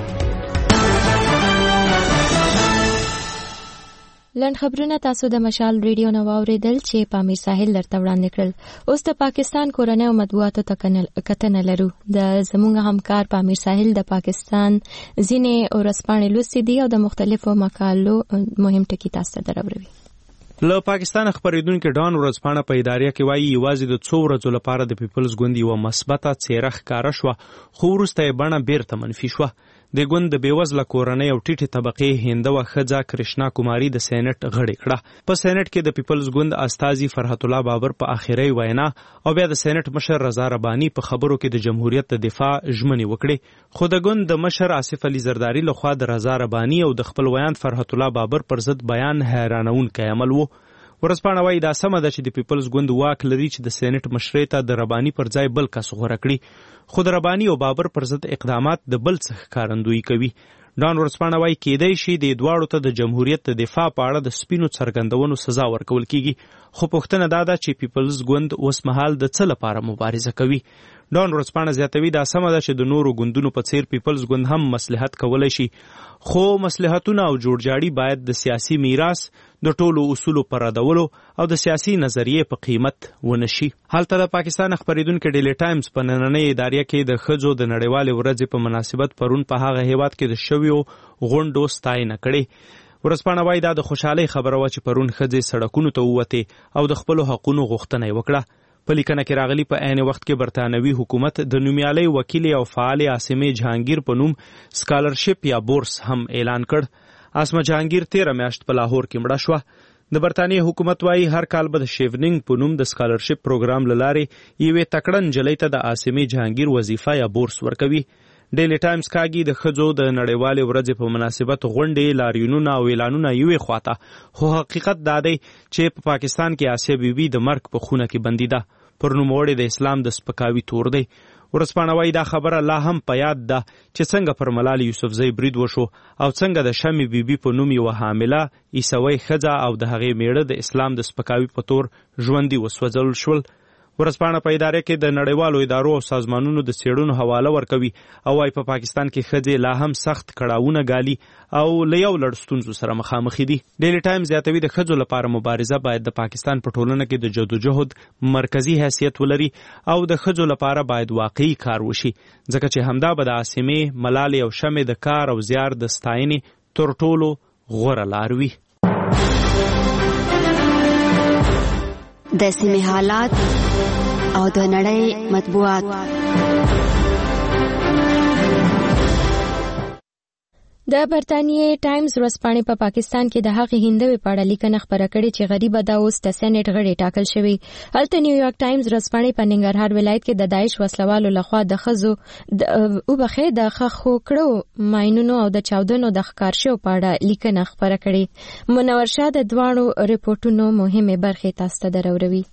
لنډ خبرونه تاسو د مشال ریډیو نو اوریدل چې پامیر ساحل درته وړاندې کړل. اوس د پاکستان کورنۍ او مطبوعاتو ته کتنه لرو. د زموږ همکار پامیر ساحل د پاکستان ځینې ورځپاڼې لوستې دي او د مختلفو مقالو مهم ټکي تاسو ته دروړي. له پاکستان خبرېدونکو ډان ورځپاڼه په ادارې کې وایي یوازې د څو ورځو لپاره د پیپلز ګوند یو مثبته څیره ښکاره شوه خو وروسته یې بڼه بیرته منفي شوه. د ګوند د بیوزله کورنۍ او ټیټې طبقې هندوه ښځه کرشنا کماری د سېنات غړې کړه. په سېنات کې د پیپلز ګوند استازي فرحت الله بابر په اخیری وینا او بیا د سېنات مشر رضا ربانی په خبرو کې د جمهوریت د دفاع ژمنې وکړې. خو د ګوند د مشر آصف علي زرداری لخوا د رضا ربانی او د خپل ویان فرحت الله بابر پر ضد بیان حیرانونکی عمل و. ورځپاڼه وایي دا سمه ده چې د پیپلز ګوند واک لري چې د سېنات مشرۍ ته د ربانی پر ځای بل کس غوره کړي خو د ربانی او بابر پر ضد اقدامات د بل څه ښکارندویي کوي. ډان ورځپاڼه وایي کېدای شي د دواړو ته د جمهوریت د دفاع په اړه د سپینو څرګندونو سزا ورکول کیږي خو پوښتنه دا ده چې پیپلز ګوند اوس مهال د څه لپاره مبارزه کوي. ډان ورځپاڼه زیاتوي دا سمه ده چې د نورو ګوندونو په څیر پیپلز ګوند هم مصلحت کولی شي خو مصلحتونه او جوړجاړي باید د سیاسي میراث د ټولو اصولو پر ردولو او د سیاسي نظریې په قیمت ونشي. هلته د پاکستان خبرېدونکو ډیلی ټایمز په نننۍ ادارې کې د ښځو د نړیوالې ورځې په مناسبت پرون په هغه هیواد کې د شویو غونډو ستاینه کړې. ورځپاڼه وایي دا د خوشحالۍ خبره وه چې پرون ښځې سړکونو ته ووتې او د خپلو حقونو غوښتنه یې وکړه. په لیکنه کې راغلی په عین وخت کې برتانوي حکومت د نومیالۍ وکیل او فعال عاصمه جهانگیر په نوم سکالرشپ یا بورس هم اعلان کړ. عاصمه جهانگیر 13 میاشت په لاهور کې مړه شوه. د برتانیې حکومت وایي هر کال به د شیونینګ په نوم د سکالرشپ پروګرام له لارې یوې تکړه نجلۍ ته د عاصمه جهانگیر وظیفه یا بورس ورکوي. ډیلی ټایمز کاږي د ښځو د نړیوالې ورځې په مناسبت غونډې لاریونونه او اعلانونه یوې خواته خو حقیقت دا دی چې په پاکستان کې آسیه بیبي د مرګ په خونه کې بندي ده. پر نوموړې د اسلام د سپکاوي تور دی. ورځپاڼه وایي دا خبره لا هم په یاد ده چې څنګه پر ملال یوسفزۍ برید وشو او څنګه د شمې بیبي په نوم یوه حامله عیسوۍ ښځه او د هغې میړه د اسلام د سپکاوي په تور ژوندي وسوځول شول. ورځپاڼه په اداره کې د نړیوالو ادارو او سازمانونو د څېړنو حواله ورکوي او وايي په پاکستان کې ښځې لا هم سخت کړاوونه ګالي او له یو لړ ستونزو سره مخامخ دي. ډیلی ټایم زیاتوي د ښځو لپاره مبارزه باید د پاکستان په ټولنه کې د جدوجهد مرکزی حیثیت ولري او د ښځو لپاره باید واقعي کار وشي، ځکه چې همدا به د عاصمې، ملالۍ او شمې د کار او زیار د ستاینې تر ټولو غوره لار وي. د سیمې حالات او د نړۍ مطبوعات. د برتانیې ټایمز ورځپاڼې په پاکستان کې د هغې هندوې په اړه لیکنه خپره کړې چې غریبه ده اوس د سېنیټ غړې ټاکل شوې. هلته نیویارک ټایمز ورځپاڼې په ننګرهار ولایت کې د داعش وسلوالو لخوا د ښځو د ښخ کړو ماینونو او د چاودنو د ښکار شوو په اړه لیکنه خپره کړې. منور شاه د دواړو ریپورټونو مهمې برخې تاسو ته دروروي.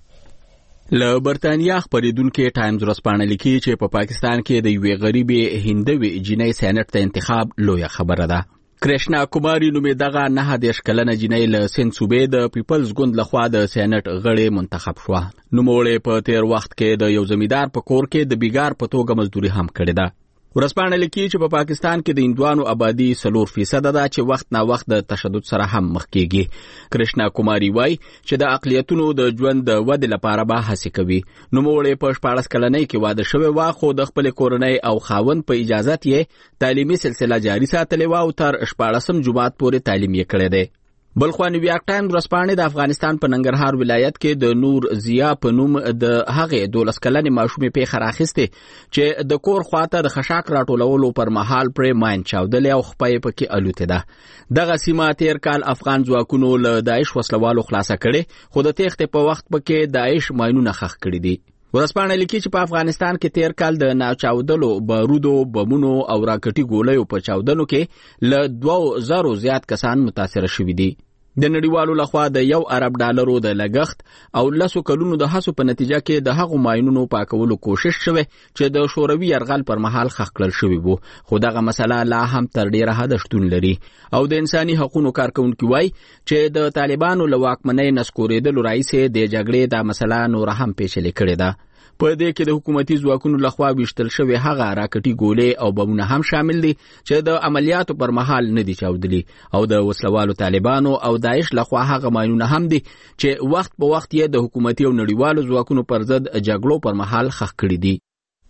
له برتانیا خپرېدونکې ټایمز ورځپاڼه لیکي چې په پاکستان کې د یوې غریبې هندوې جینۍ سېنیټ ته انتخاب لویه خبره ده. کرشنا کوماری نومې دغه 9 کلنه جینۍ له سند صوبې د پیپلز ګوند لخوا د سېنیټ غړې منتخب شوه. نوموړې په تیر وخت کې د یو زمیندار په کور کې د بیګار په توګه مزدوري هم کړې ده. ورځپاڼه لیکي چې په پاکستان کې د هندوانو آبادی 4% ده چې وخت نا وخت د تشدد سره هم مخ کیږي. کرشنا کوماری وایي چې د اقلیتونو د ژوند د ودې لپاره به هڅه کوي. نوموړې په 14 کلنۍ کې واده شوې وه، خو د خپل کورنۍ او خاوند په اجازه یې تعلیمي سلسله جاري ساتلې وه او تر 14 جماعت پورې تعلیم یې کړی دی. بلخوا نیویارک ټایمز ورځپاڼې د افغانستان په ننګرهار ولایت کې د نور ضیا په نوم د هغې 12 کلنې ماشومې پیښه راخیستې چې د کور خواته د خشاک راټولولو پر مهال پرې ماین چاودلې او خپه یې پکې الوتې ده. دغه سیمه تیر کال افغان ځواکونو له داعش وسلوالو خلاصه کړې، خو د تېښتې په وخت پکې داعش ماینونه ښخ کړي دي. ورځپاڼه لیکي چې په افغانستان کې تیر کال د ناچاودلو بارودو، بمونو او راکټي ګولیو په چاودنو کې له 2000 زیات کسان متاثر شوي دي. د نړیوالو لخوا د $1 د لګښت او 10 کلونو د هڅو په نتیجه کې د هغو ماینونو پاکولو کوشش شوه چې د شوروي یرغل پر مهال ښخ کړل شوی وو، خو دغه مسله لا هم تر ډیره حده شتون لري. او د انساني حقوقو کارکونکي وایي چې د طالبانو له واکمنۍ نسکورېدلو راهیسې د جګړې دا مسله نور هم پیچلې کړې ده. په دې کې د حکومتي ځواکونو لخوا ویشتل شوی هغه راکټي ګولې او بمونه هم شامل دي چې د عملیاتو پر مهال نه دي چاودلي، او د وسلوالو طالبانو او داعش لخوا هغه ماینونه هم دي چې وخت په وخت یې د حکومتي او نړیوالو ځواکونو پر ضد جګړو پر مهال ښخ کړي دي.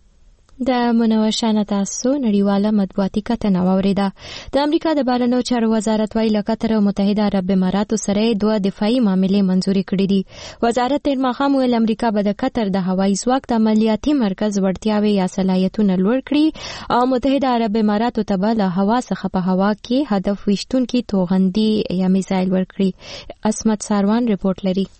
د منور شاه تاسو نړیواله مطبوعاتي کتنه واوریده. د امریکا د بهرنیو چارو وزارت وايي له قطر او متحده عرب اماراتو سره 2 دفاعي معاملې منځوري کړې دي. وزارت تیر ماښام ویل امریکا به د قطر د هوایي ځواک د عملیاتي مرکز وړتیاوې یا صلاحیتونه لوړ کړي او متحده عرب اماراتو ته به له هوا څخه په هوا کې هدف ویشتونکي توغندي یا میزایل ورکړي. اسمت ساروان رپورټ لري.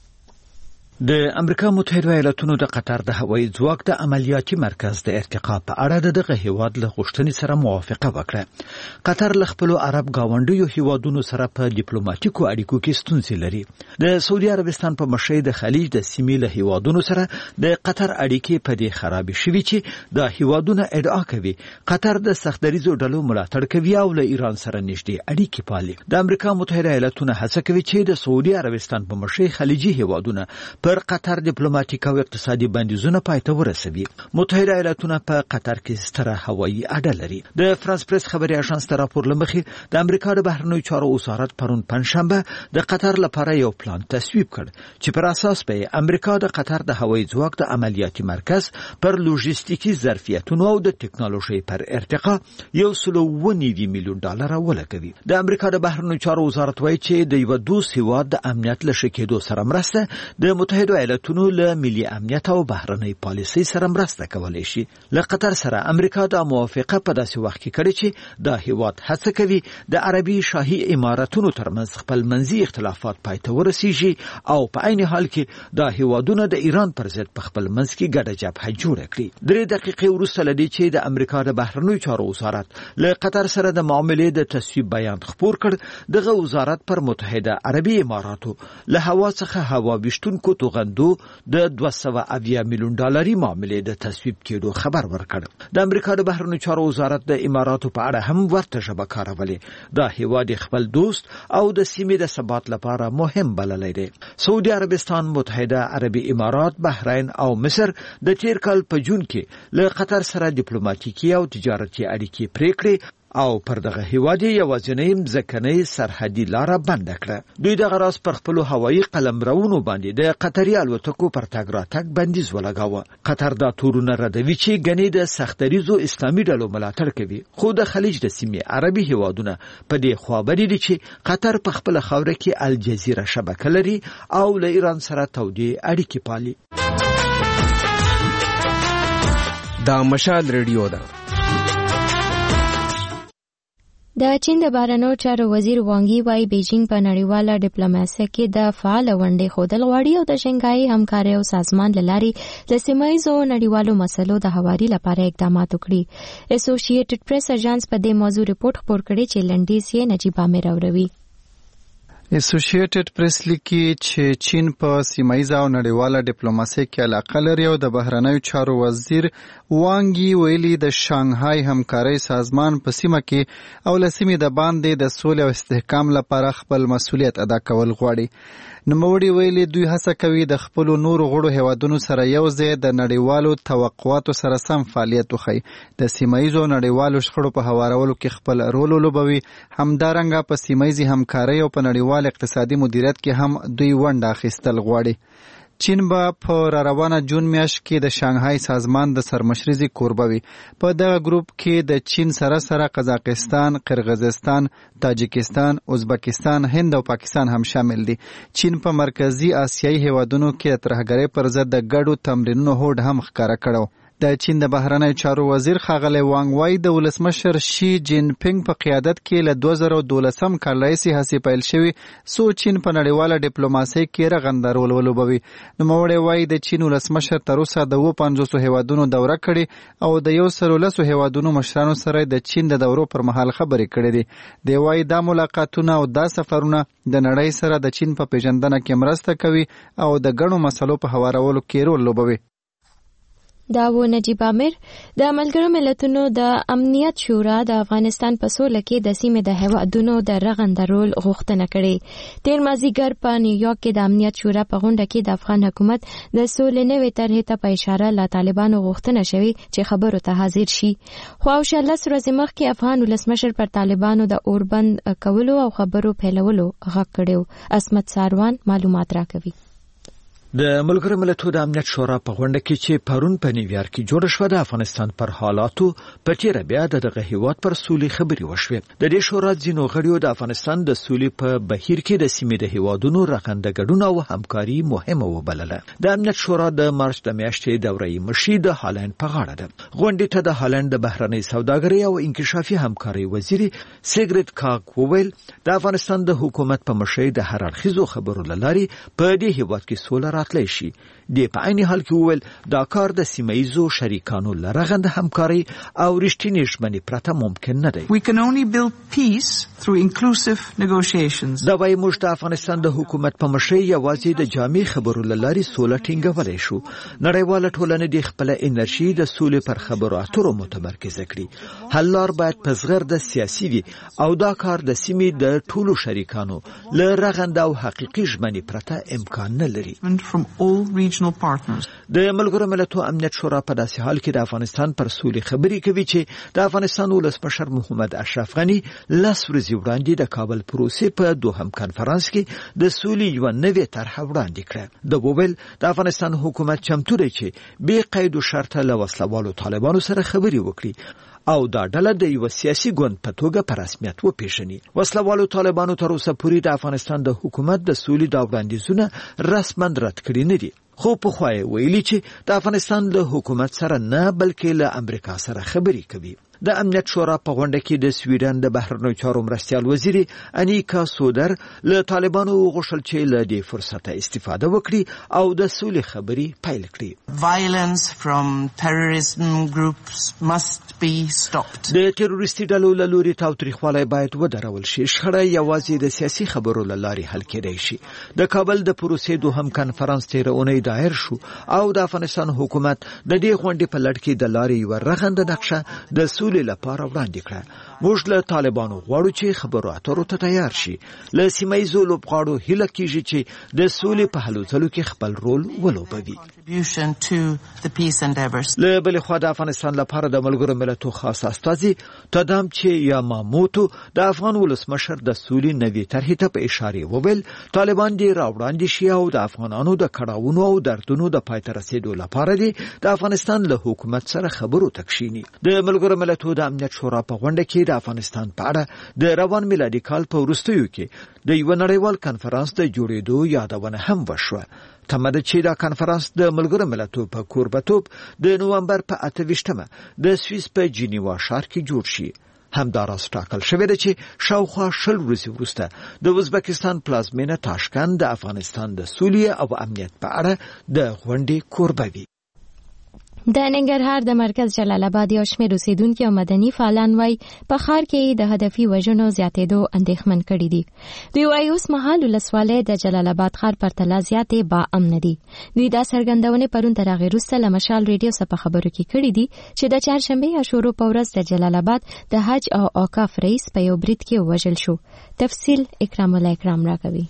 د امریکا متحده ایالاتونو د قطر د هوایي ځواک د عملیاتي مرکز د ارتقا په اړه دغه هیواد له غوښتنې سره موافقه وکړه. قطر له خپل عرب گاونډیو هیوادونو سره په ډیپلوماټیکو اړیکو کې ستونزې لري. د سعودي عربستان په مشرۍ د خلیج د سیمې له هیوادونو سره د قطر اړیکې په دې خراب شوي چې د هیوادونو ادعا کوي قطر د سختدریزو ډلو ملاتړ کوي او له ایران سره نږدې اړیکې پالي. د امریکا متحده ایالاتونو هڅه کوي چې د سعودي عربستان په مشرۍ خلیجي هیوادونه پر قطر ډیپلوماټیک او اقتصادي بندیزونه پای ته ورسوي. متحده ایالاتونه په قطر کې ستره هوایي اډه لري. د فرانس پریس خبري اژانس ته راپور لمخې د امریکا د بهرنیو چارو وزارت پرون پنځشنبه د قطر لپاره یو پلان تصویب کړ چې پر اساس به امریکا د قطر د هوایي ځواک د عملیاتي مرکز پر لوجستیکي ظرفیتونو او د ټکنالوژي پر ارتقا $1.9 میلیون ولګوي. د امریکا د بهرنیو چارو وزارت وایي چې د یو دوست هیواد د امنیت له شکېدو سره مرسته د متحده ایالاتونو له ملي امنیت او بهرنۍ پالیسۍ سره مرسته کولی شي. له قطر سره امریکا د موافقه په داسې وخت کې کړې چې د هیواد هڅه کوي د عربي شاهي اماراتونو ترمنځ خپل منځي اختلافات پای ته ورسیږي او په عین حال کې د هیوادونو د ایران پر ضد په خپل منځ کې ګډه جبهه جوړه کړي. 3 دقیقې وروسته لدی چې د امریکا د بهرنیو چارو وزارت له قطر سره د معاملې د تصویب بیان خپور کړ، دغه وزارت پر متحده عربي اماراتو له هوا څخه هوا ویشتونکو توغندو د 280 میلیون ډالري معاملې د تصویب کېدو خبر ورکړ. د امریکا د بهرنیو چارو وزارت د اماراتو په اړه هم ورته ژبه کارولې. دا هیواد خپل دوست او د سیمې د ثبات لپاره مهم بللی دی. سعودي عربستان، متحده عربي امارات، بحرین او مصر د تیر کال په جون کې له قطر سره ډیپلوماټیکي او تجارتي اړیکې پرې کړې او پر دغه هیواد یوازینی ځمکنۍ سرحدي لاره بنده کړه. دوی دغه راز پر خپل هوایي قلمرونو باندې د قطري الوتکو پر تګ راتګ بندیز ولګاوه. قطر دا تورونه ردوي چې ګنې د سختریزو اسلامي ډلو ملاتړ کوي، خو د خلیج د سیمې عربي هیوادونه په دې خوابري دي چې قطر په خپل خاوره کې الجزیره شبکه لري او له ایران سره تودې اړیکې پالي. دا مشال ریډیو ده. د چین د بهرنیو چارو وزیر وانګ یی وايي بیجینګ په نړیواله ډیپلوماسي کې د فعال ونډې خودل غواړي او د شنګای همکارۍ او سازمان لاري د سیمایي نړیوالو مسلو د هواري لپاره اقدامات وکړي. اسوسییټډ پریس اژانس په دې موضوع ریپورت خپور کړی چې لنډیز یې نجیب عامر اوروي. اسوسییټډ پریس لیکي چې چین په سیمایي او نړیواله ډیپلوماسي کې علاقه لري او د بهرنیو چارو وزیر وانګ یی ویلي د شانګهای همکارۍ سازمان په سیمه کې او لسیمې د باندې د سولې او استحکام لپاره خپل مسؤلیت ادا کول غواړي. نوموړي ویلي دوی هڅه کوي د خپل نورو غړو هیوادونو سره یو ځای د نړیوالو توقعاتو سره سم فعالیت وکړي، د سیمایي او نړیوالو شخړو په هوارولو کې خپل رول ولوبوي. همدارنګه په سیمایي همکارۍ او په نړیوال اقتصادي مدیریت کې هم دوی ونډه اخیستل غواړي. چین به په روانه جون میاشت کې د شانګهای سازمان د سرمشرۍ کوربه وي. په دغه ګروپ کې د چین سره قزاقستان، قرغیزستان، تاجکستان، ازبکستان، هند او پاکستان هم شامل دي. چین په مرکزی آسیایي هیوادونو کې ترهګرۍ پر ضد د ګډو تمرینونو هوډ هم ښکاره کړو. د چین د بهرنیو چارو وزیر ښاغلی وانګ وايي د ولسمشر شي جین پینګ په قیادت کې له 2012 کال راهیسې هڅې پیل شوې څو چین په نړیواله ډیپلوماسۍ کې رغنده رول ولوبوي. نوموړی وايي د چین ولسمشر تر اوسه د 50 هیوادونو دوره کړې او د 110 هیوادونو مشرانو سره د چین د دورو پر مهال خبرې کړې دي. دی وايي دا ملاقاتونه او دا سفرونه د نړۍ سره د چین په پیژندنه کې مرسته کوي او د ګڼو مسلو په هوارولو کې رول لوبوي. دا و نجیب عامر. د ملګرو ملتونو د امنیت شورا د افغانستان په سوله کې د سیمې د هیوادونو د رغنده رول غوښتنه کړې. تیر مازیګر په نیویارک کې د امنیت شورا په غونډه کې د افغان حکومت د سولې نوې طرحې ته په اشاره له طالبانو غوښتنه شوې چې خبرو ته حاضر شي. خو او شاله ورځې مخکې افغان ولسمشر پر طالبانو د اوربند کولو او خبرو پیلولو غږ کړو. عصمت ساروان معلومات راکوي. د ملګرو ملتونو د امنیت شورا په غونډه کې چې پرون په نیویارک کې جوړ شو د افغانستان پر حالاتو په تیر بیا دغه هیواد پر سولې خبري وشوي. د دې شورا ځینو غړیو د افغانستان د سولې په بهیر کې د سیمې د هیوادونو رغنده ګډون او همکاري مهمه وبلله. د امنیت شورا د مارچ د میاشتې دورې مشي د هالند په غاړه ده. غونډې ته د هالند د بهرنۍ سوداګرۍ او انکشافي همکارۍ وزیر سیګریټ کاک وویل د افغانستان د حکومت په مشي د هر اړخیزو خبرو لاري په دې هیواد کې سوله راتلی شي. د په عین حال کې وویل دا کار د سیمایي شریکانو لرغنده همکاري او رښتینې ژمنې پرته ممکن نه دی. We can only build peace through inclusive negotiations. دا وايي موږ د افغانستان د حکومت په مشرۍ یوازې د جامع خبرو لاري سوله ټینګولای شو. نړیواله ټولنه د خپل انرژي د سولې پر خبرو اترو متمرکز کړي. حل لار باید په زغرده سیاسي وي او دا کار د سیمې د ټولو شریکانو لرغنده او حقيقي ژمنې پرته امکان نه لري. د ملګرو ملتونو امنیت شورا په داسې حال کې د افغانستان پر سولې خبرې کوي چې د افغانستان ولسمشر محمد اشرف غنی لاس ورځې وړاندې د کابل پروسې په دوهم کنفرانس کې د سولې یو نوې طرح وړاندې کړه. د وویل د افغانستان حکومت چمتو دی چې بې قید او شرط له وسلوالو طالبانو سره خبرې وکړي او دا ډله د یو سیاسي ګوند په توګه په رسمیت وپیژني. وسلوالو طالبانو تر اوسه پورې د افغانستان د حکومت د سولې د وړاندیزونه رسماً رد کړي نه دي. خو په خوای ویلي چې د افغانستان له حکومت سره نه بلکې له امریکا سره خبرې کوي. د امنیت شورا په غونډه کې د سویډن د بهرنیو چارو مرستیال وزیر انیکا سودر له طالبانو وغوښتل چې له دې فرصته استفاده وکړي او د سولې خبرې پیل کړي. Violence from terrorism groups must be stopped. د تروریستي ډلو له لوري تاوتریخوالی باید ودرول شي. شخړه یوازې د سیاسي خبرو له لارې حل کېدای شي. د کابل د پروسې دوهم کنفرانس تېره اونۍ دایر شو او د افغانستان حکومت د دې غونډې په لړ کې د لارې یوه رغنده نقشه د سولې لپاره وړاندې کړه. موږ له طالبانو غواړو چې خبرو اترو ته تیار شي. له سیمه ییزو لوبغاړو هیله کېږي چې د سولې په هلو ځلو کې خپل رول ولوبوي. له بلې خوا د افغانستان لپاره د ملګرو ملتونو خاص استازي تادامچی یاماموتو د افغان ولسمشر د سولې نوې طرحې ته په اشاره وویل طالبان دې راوړاندې شي او د افغانانو د کړاوونو او دردونو د پای ته رسیدو لپاره دې د افغانستان له حکومت سره خبرو ته کښیني. د ملګرو ملتونو د امنیت شورا په غونډه کې د افغانستان په اړه د روان میلادي کال په وروستیو کې د یو نړیوال کنفرانس د جوړېدو یادونه هم وشوه. تمه ده چې دا کنفرانس د ملګرو ملتونو په کوربتوب د نوامبر په 28مه د سویس په جنیوا ښار کې جوړ شي. همداراز ټاکل شوې ده چې شاوخوا 10 ورځې وروسته د ازبکستان پلازمینه تاشکند د افغانستان د سولې او امنیت په اړه د غونډې کوربه وي. د ننګرهار د مرکز جلال آباد یو شمېر اوسیدونکي او مدني فعالان وایي په ښار کې د هدفي وژنو زیاتېدو اندېښمن کړي دي. دوی وایي اوس مهال ولسوالۍ د جلال آباد ښار پرتله زیاتې با امنه دي. دوی دا څرګندونې پرون تر هغې وروسته له مشال ریډیو څخه په خبرو کې کړي دي چې د چهارشنبې عاشورو په ورځ د جلال آباد د حج او اوقاف رئیس په یو برید کې ووژل شو. تفصیل اکرام الله اکرام راکوي.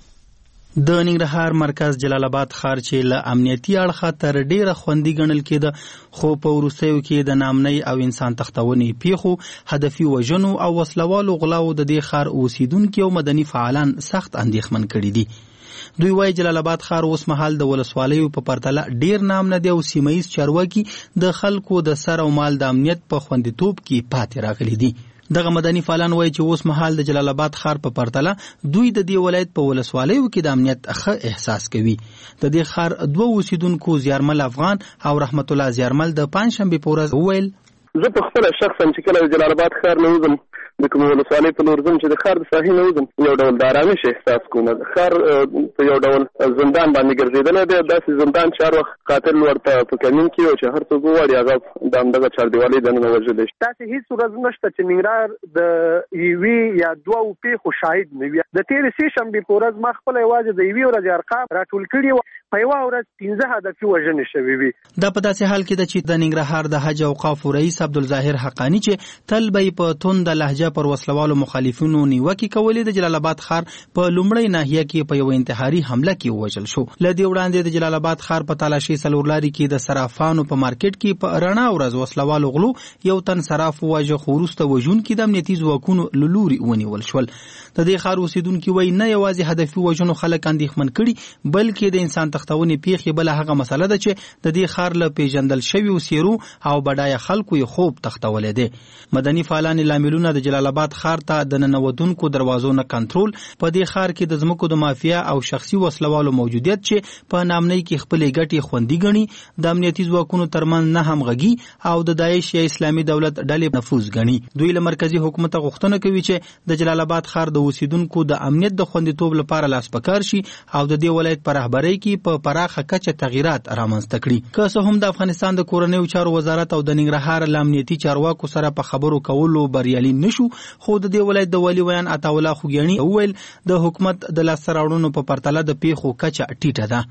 د ننګرهار مرکز جلال آباد ښار چې له امنیتي اړخه تر ډیره خوندي ګڼل کېده خو په وروستیو کې د نامنۍ او انسان تختونې پیښو هدفي وژنو او وسلوالو غلاو د دې ښار اوسیدونکي او مدني فعالان سخت اندېښمن کړي دي. دوی وايي جلال آباد ښار اوس مهال د ولسوالیو په پرتله ډیر نامنه دی او سیمه ییز چارواکي د خلکو د سر او مال د امنیت په خوندیتوب کې پاتې راغلي دي. دغه مدني فعالان وایي چې اوس مهال د جلال آباد ښار په پرتله دوی د دې ولایت په ولسوالیو کې د امنیت ښه احساس کوي. د دې ښار دوه اوسیدونکو زیارمل افغان او رحمت الله زیارمل د پنځشنبې په ورځ وویل زه په خپل شخصا چې کله د جلال آباد ښار نه وځم د کوم ولسوالۍ په لور ځم چې د ښار د ساحې نه وځم یو ډول د آرامش احساس کوم. ښار په یو ډول زندان باندې ګرځېدلی دی. داسې زندان چې هر وخت قاتل ورته په کمین کې او چې هر څوک وغواړي هغه د همدغه چاردیوالۍ دننه وژلی شي. داسې هېڅ ورځ نشته چې ننګرهار د یوې یا دوو پیښو شاهد نه وي. د تېرې سې شنبې په ورځ ما خپله یوازې د یوې ورځې ارقام راټول کړي وو. په یوه ورځ 15 هدفي وژنې شوې وي. دا په داسې حال کې ده چې د ننګرهار د حج اوقافو رئیس عبدالظاهر حقانی چې تل به په تونده لهجه پر وسلوالو مخالفینو نیوکې کولې د جلال آباد ښار په لومړۍ ناحیه کې په یو انتحاري حمله کې ووژل شو. له دې وړاندې د جلال آباد ښار په تالاشۍ څلورلارې کې د صرافانو په مارکیټ کې په رڼا ورځ وسلوالو غلو یو تن صراف وواژه خو وروسته وژونکي د امنیتي ځواکونو له لوري ونیول شول. د دې ښار اوسیدونکي وایي نه یوازې هدفي وژنو خلک اندېښمن کړي بلکې د انسان تختونې پیښې بله هغه مسله ده چې د دې ښار له پیژندل شویو څېرو او بډایه خلکو یې خوب تختولی دی. مدني فعالان لاملونه د جلال آباد ښار ته د ننوتونکو دروازو نه کنټرول، په دې ښار کې د ځمکو د مافیا او شخصي وسلوالو موجودیت چې په نامنۍ کې خپلې ګټې خوندي ګڼي، د امنیتي ځواکونو ترمنځ نه همغږي او د داعش یا اسلامي دولت ډلې نفوذ ګڼي. دوی له مرکزی حکومت غوښتنه کوي چې د جلال آباد ښار د اوسیدونکو د امنیت د خوندیتوب لپاره لاس پکار شي او د دې ولایت په رهبرۍ کې په پراخه کچه تغیرات رامنځته کړي. که څه هم د افغانستان د کورنیو چارو وزارت او د ننګرهار له امنیتي چارواکو سره په خبرو کولو بریالي نشو، خو د دې ولایت د والي ویان عطاالله خوګیاڼي وویل د حکومت د لاسته راوړنو په پرتله د پیښو کچه ټیټه ده.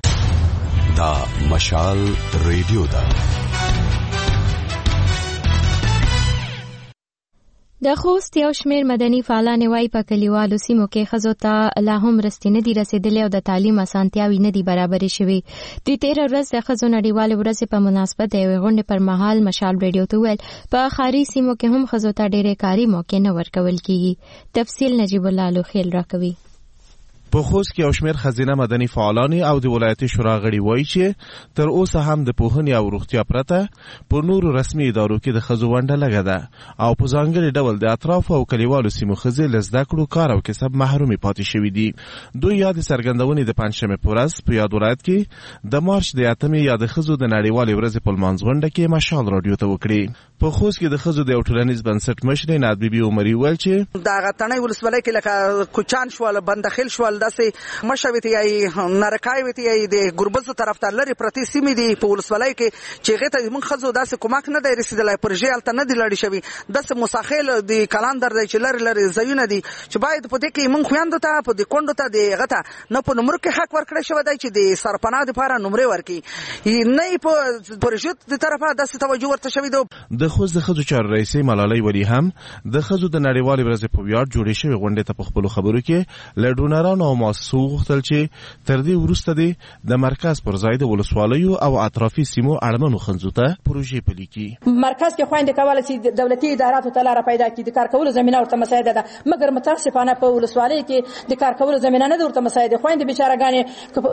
دا مشال ریډیو ده. د خوست یو شمېر مدني فعالان وايي په کلیوالو سیمو کې ښځو ته لا هم مرستې نه دي رسېدلې او د تعلیم اسانتیاوې نه دي برابرې شوې. دوی تېره ورځ د ښځو نړیوالې ورځې په مناسبت د یوې غونډې پر مهال مشال ریډیو ته وویل په ښاري سیمو کې هم ښځو ته ډېرې کاري موقع نه ورکول کېږي. تفصیل نجیب الله لوخیل راکوي. په خوست کې یو شمېر ښځینه مدني فعالان او د ولایتي شورا غړي وایي چې تر اوسه هم د پوهنې او روغتیا پرته په نورو رسمي ادارو کې د ښځو ونډه لږه ده او په ځانګړي ډول د اطرافو او کلیوالو سیمو ښځې له زده کړو کار او کسب محرومې پاتې شوي دي. دوی یا د څرګندونې د پنجشنبې په ورځ په یاد ولایت کې د مارچ د 8مې یا د ښځو د نړیوالې ورځې په لمانځ غونډه کې مشال راډیو ته وکړي. په خوست کې د ښځو د یو ټولنیز بنسټ مشرې نعت بیبي عمري وویل چې دغه تڼۍ ولسوالۍ کې لکه کوچان شول بندخیل شول داسې مشوي ته یې نرکای وي ته یې د ګربزو طرف ته لري پرتی سیمې دي په ولسوالۍ کې چې هغې ته موږ ښځو داسې کومک نه دی رسېدلی پروژې هلته نه دي لړې شوي داسې مساخیل د کلاندر دی چې لرې لرې ځایونه دي چې باید په دې کې موږ خویندو ته په دې کونډو ته د هغه ته نه په نمرو کې حق ورکړی شوی دی چې د سرپناه دپاره نمرې ورکړي نه یې په پروژو د طرفه داسې توجه ورته شوی دی. د خوست د ښځو چارو رئیسې ملالۍ ولي هم د ښځو د نړیوالې ورځې په ویاړ جوړې شوې غونډې ته په خپلو خبرو کې له ډونرانو او مؤسسو وغوښتل چې تر دې وروسته د مرکز پر ځای د ولسوالیو او اطرافي سیمو اړمنو ښځو ته پروژې پلي کړي. مرکز کې خویندې کولی چې دولتي اداراتو ته لاره پیدا کړي د کار کولو زمینه ورته مساعده ده مګر متاسفانه په ولسوالۍ کې د کار کولو زمینه نه ده ورته مساعده. خویندې بیچارهګانې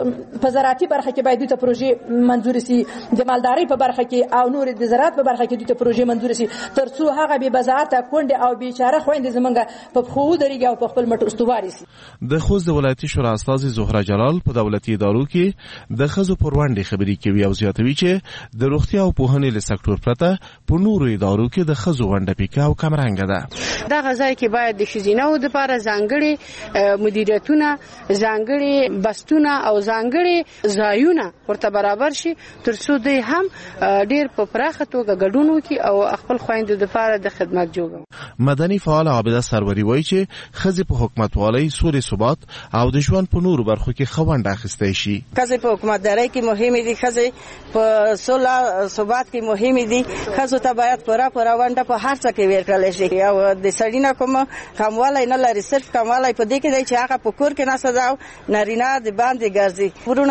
په زراعتي برخه کې باید دوی ته پروژې منظور شي د مالدارۍ په برخه کې او نور د زراعت په برخه کې دوی ته پروژې منظور شي تر څو هغه بې بضاعته کونډې او بیچاره خویندې زمونږ په پښو ودرېږي او په خپل مټ استواري شي. د خوست د ولایتي شورا استازي زهره جلال په دولتي ادارو کې د ښځو پر ونډې خبرې کوي او زیاتوي چې د روغتیا او پوهنې له سکتور پرته په نورو ادارو کې د ښځو ونډه پیکه او کمرنګه ده. دغه ځای کې باید د ښځینه دپاره ځانګړي مدیریتونه ځانګړي بستونه او ځانګړي ځایونه ورته برابر شي تر څو دوی هم ډېر په پراخه توګه ګډون وکړي او خپل خویندو دپاره د خدمت جوړوي. مدني فعال عابده سروري وایي چې ښځې په حکومتوالۍ سولې ثبات او د ژوند په نورو برخو کې ښه ونډه اخیستی شي. ښځې په حکومتدارۍ کې مهمې دي ښځې په سوله ثبات کې مهمې دي ښځو ته باید پوره ونډه په هر څه کې ورکړلی شي او د سړي نه کوم کموالی نه لري صرف کموالی په دې کې دی چې هغه په کور کې ناسته ده او نارینه د باندې ګرځي. ورونه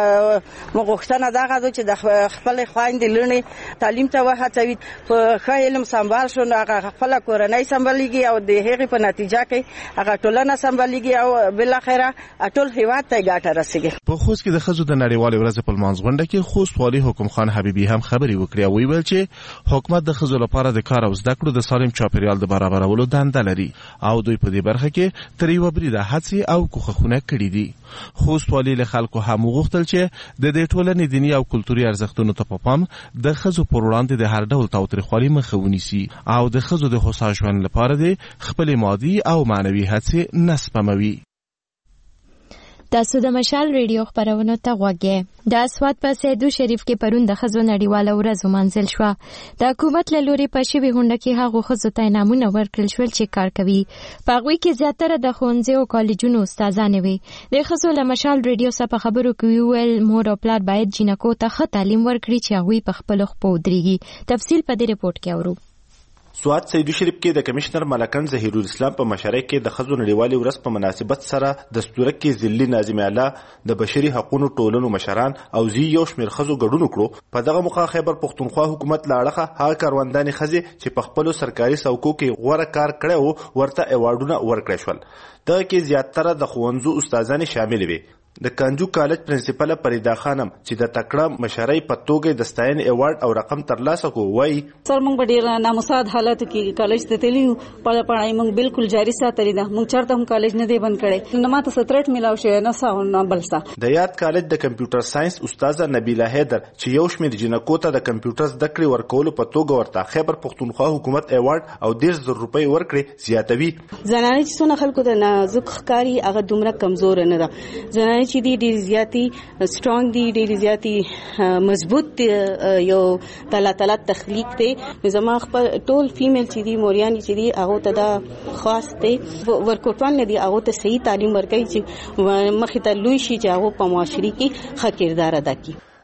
غوښتنه دغه ده چې د خپلې خویندې لوڼې تعلیم ته وهڅوي په ښه علم سمبال شو نو هغه خپله کورنۍ سمبالیږي او د هغې په نتیجه کې هغه ټولنه سمبالیږي او بالاخره ټول هېواد ته ګټه رسېږي. په خوست کې د ښځو د نړیوالې ورځې په لمانځ غونډه کې خوست والي حکم خان حبیبي هم خبرې وکړې او ویل چې حکومت د ښځو لپاره د کار او زده کړو د سالم چاپیریال د برابرولو دنده لري او دوی په دې برخه کې تر یوه بریده هڅې او کوښښونه کړي دي. خوست والي له خلکو هم وغوښتل چې د دې ټولنې دیني او کلتوري ارزښتونو ته په پام د ښځو پر وړاندې د هر ډول تاوتریخوالي مخه ونیسي او د ښځو د هوسا ژوند لپاره د خپلې مادي او معنوي هڅې نه سپموي. تاسو د مشال ریډیو خبرونو ته غوږ یې. د اسوات په سیدو شریف کې پرون د ښځو نړیواله ورځ ومانځل شوه. د حکومت له لورې په شوې غونډه کې هغو ښځو ته انعامونه ورکړل شول چې کار کوي. په هغوی کې زیاتره د ښوونځیو او کالجونو استادانې وې. د ښځو له مشال ریډیو سره په خبرو کې وویل مور او پلار باید جینکو ته ښه تعلیم ورکړي چې هغوی په خپلو خپو ودرېږي. تفصیل په دې رپورټ کې اورو. سوات سیدو شریف کې د کمشنر ملکن ظهیرالاسلام په مشرۍ کې د ښځو نړیوالې ورځ په مناسبت سره دستوره کې ضلعي ناظم اعلی د بشري حقوقو ټولنو مشران او یو شمېر ښځو ګډون وکړو. په دغه موخه خیبر پښتونخوا حکومت له اړخه هغه کاروندانې ښځې چې په خپلو سرکاري څوکو کې غوره کار کړی و ورته ایوارډونه ورکړی شول. دغه کې زیاتره د ښوونځو استادانې شامل وې. د کانجو کالج پرنسپل فریدا خانم چې د تکړه مشرۍ په توګه د ستاینې ایوارډ او رقم ترلاسه کو وایي سر موږ ډېر نامساعد حالت کې کالج ته تللیو پړای موږ بالکل جاری ساتلی ده. موږ چرته هم کالج نه دی بند کړی. نو ماته 17 ملاو شوی نه ساو نه بلسا. د یاد کالج د کمپیوټر ساينس استاد نبیله حیدر چې یو شمېر جنکو ته د کمپیوټر زده کړې ورکولو په توګه ورته خیبر پښتونخوا حکومت ایوارډ او 10000 روپۍ ورکړي زیاتوي. زنانه چې څونه خلکو ته نازک ښکاري هغه دومره کمزور نه ده. زنانه چې ډېر زیاتی سترونګ دي ډېر زیاتی مضبوط یو تعالی تخلیق دی. زما خپل ټول فیمیل چې دي موریان چې دي هغه ته دا خاص دی ورکوټوان نه دي هغه ته صحیح تعلیم ورکړي چې مخې ته لوی شي چې هغه په معاشري کې ښه کردار ادا کړي.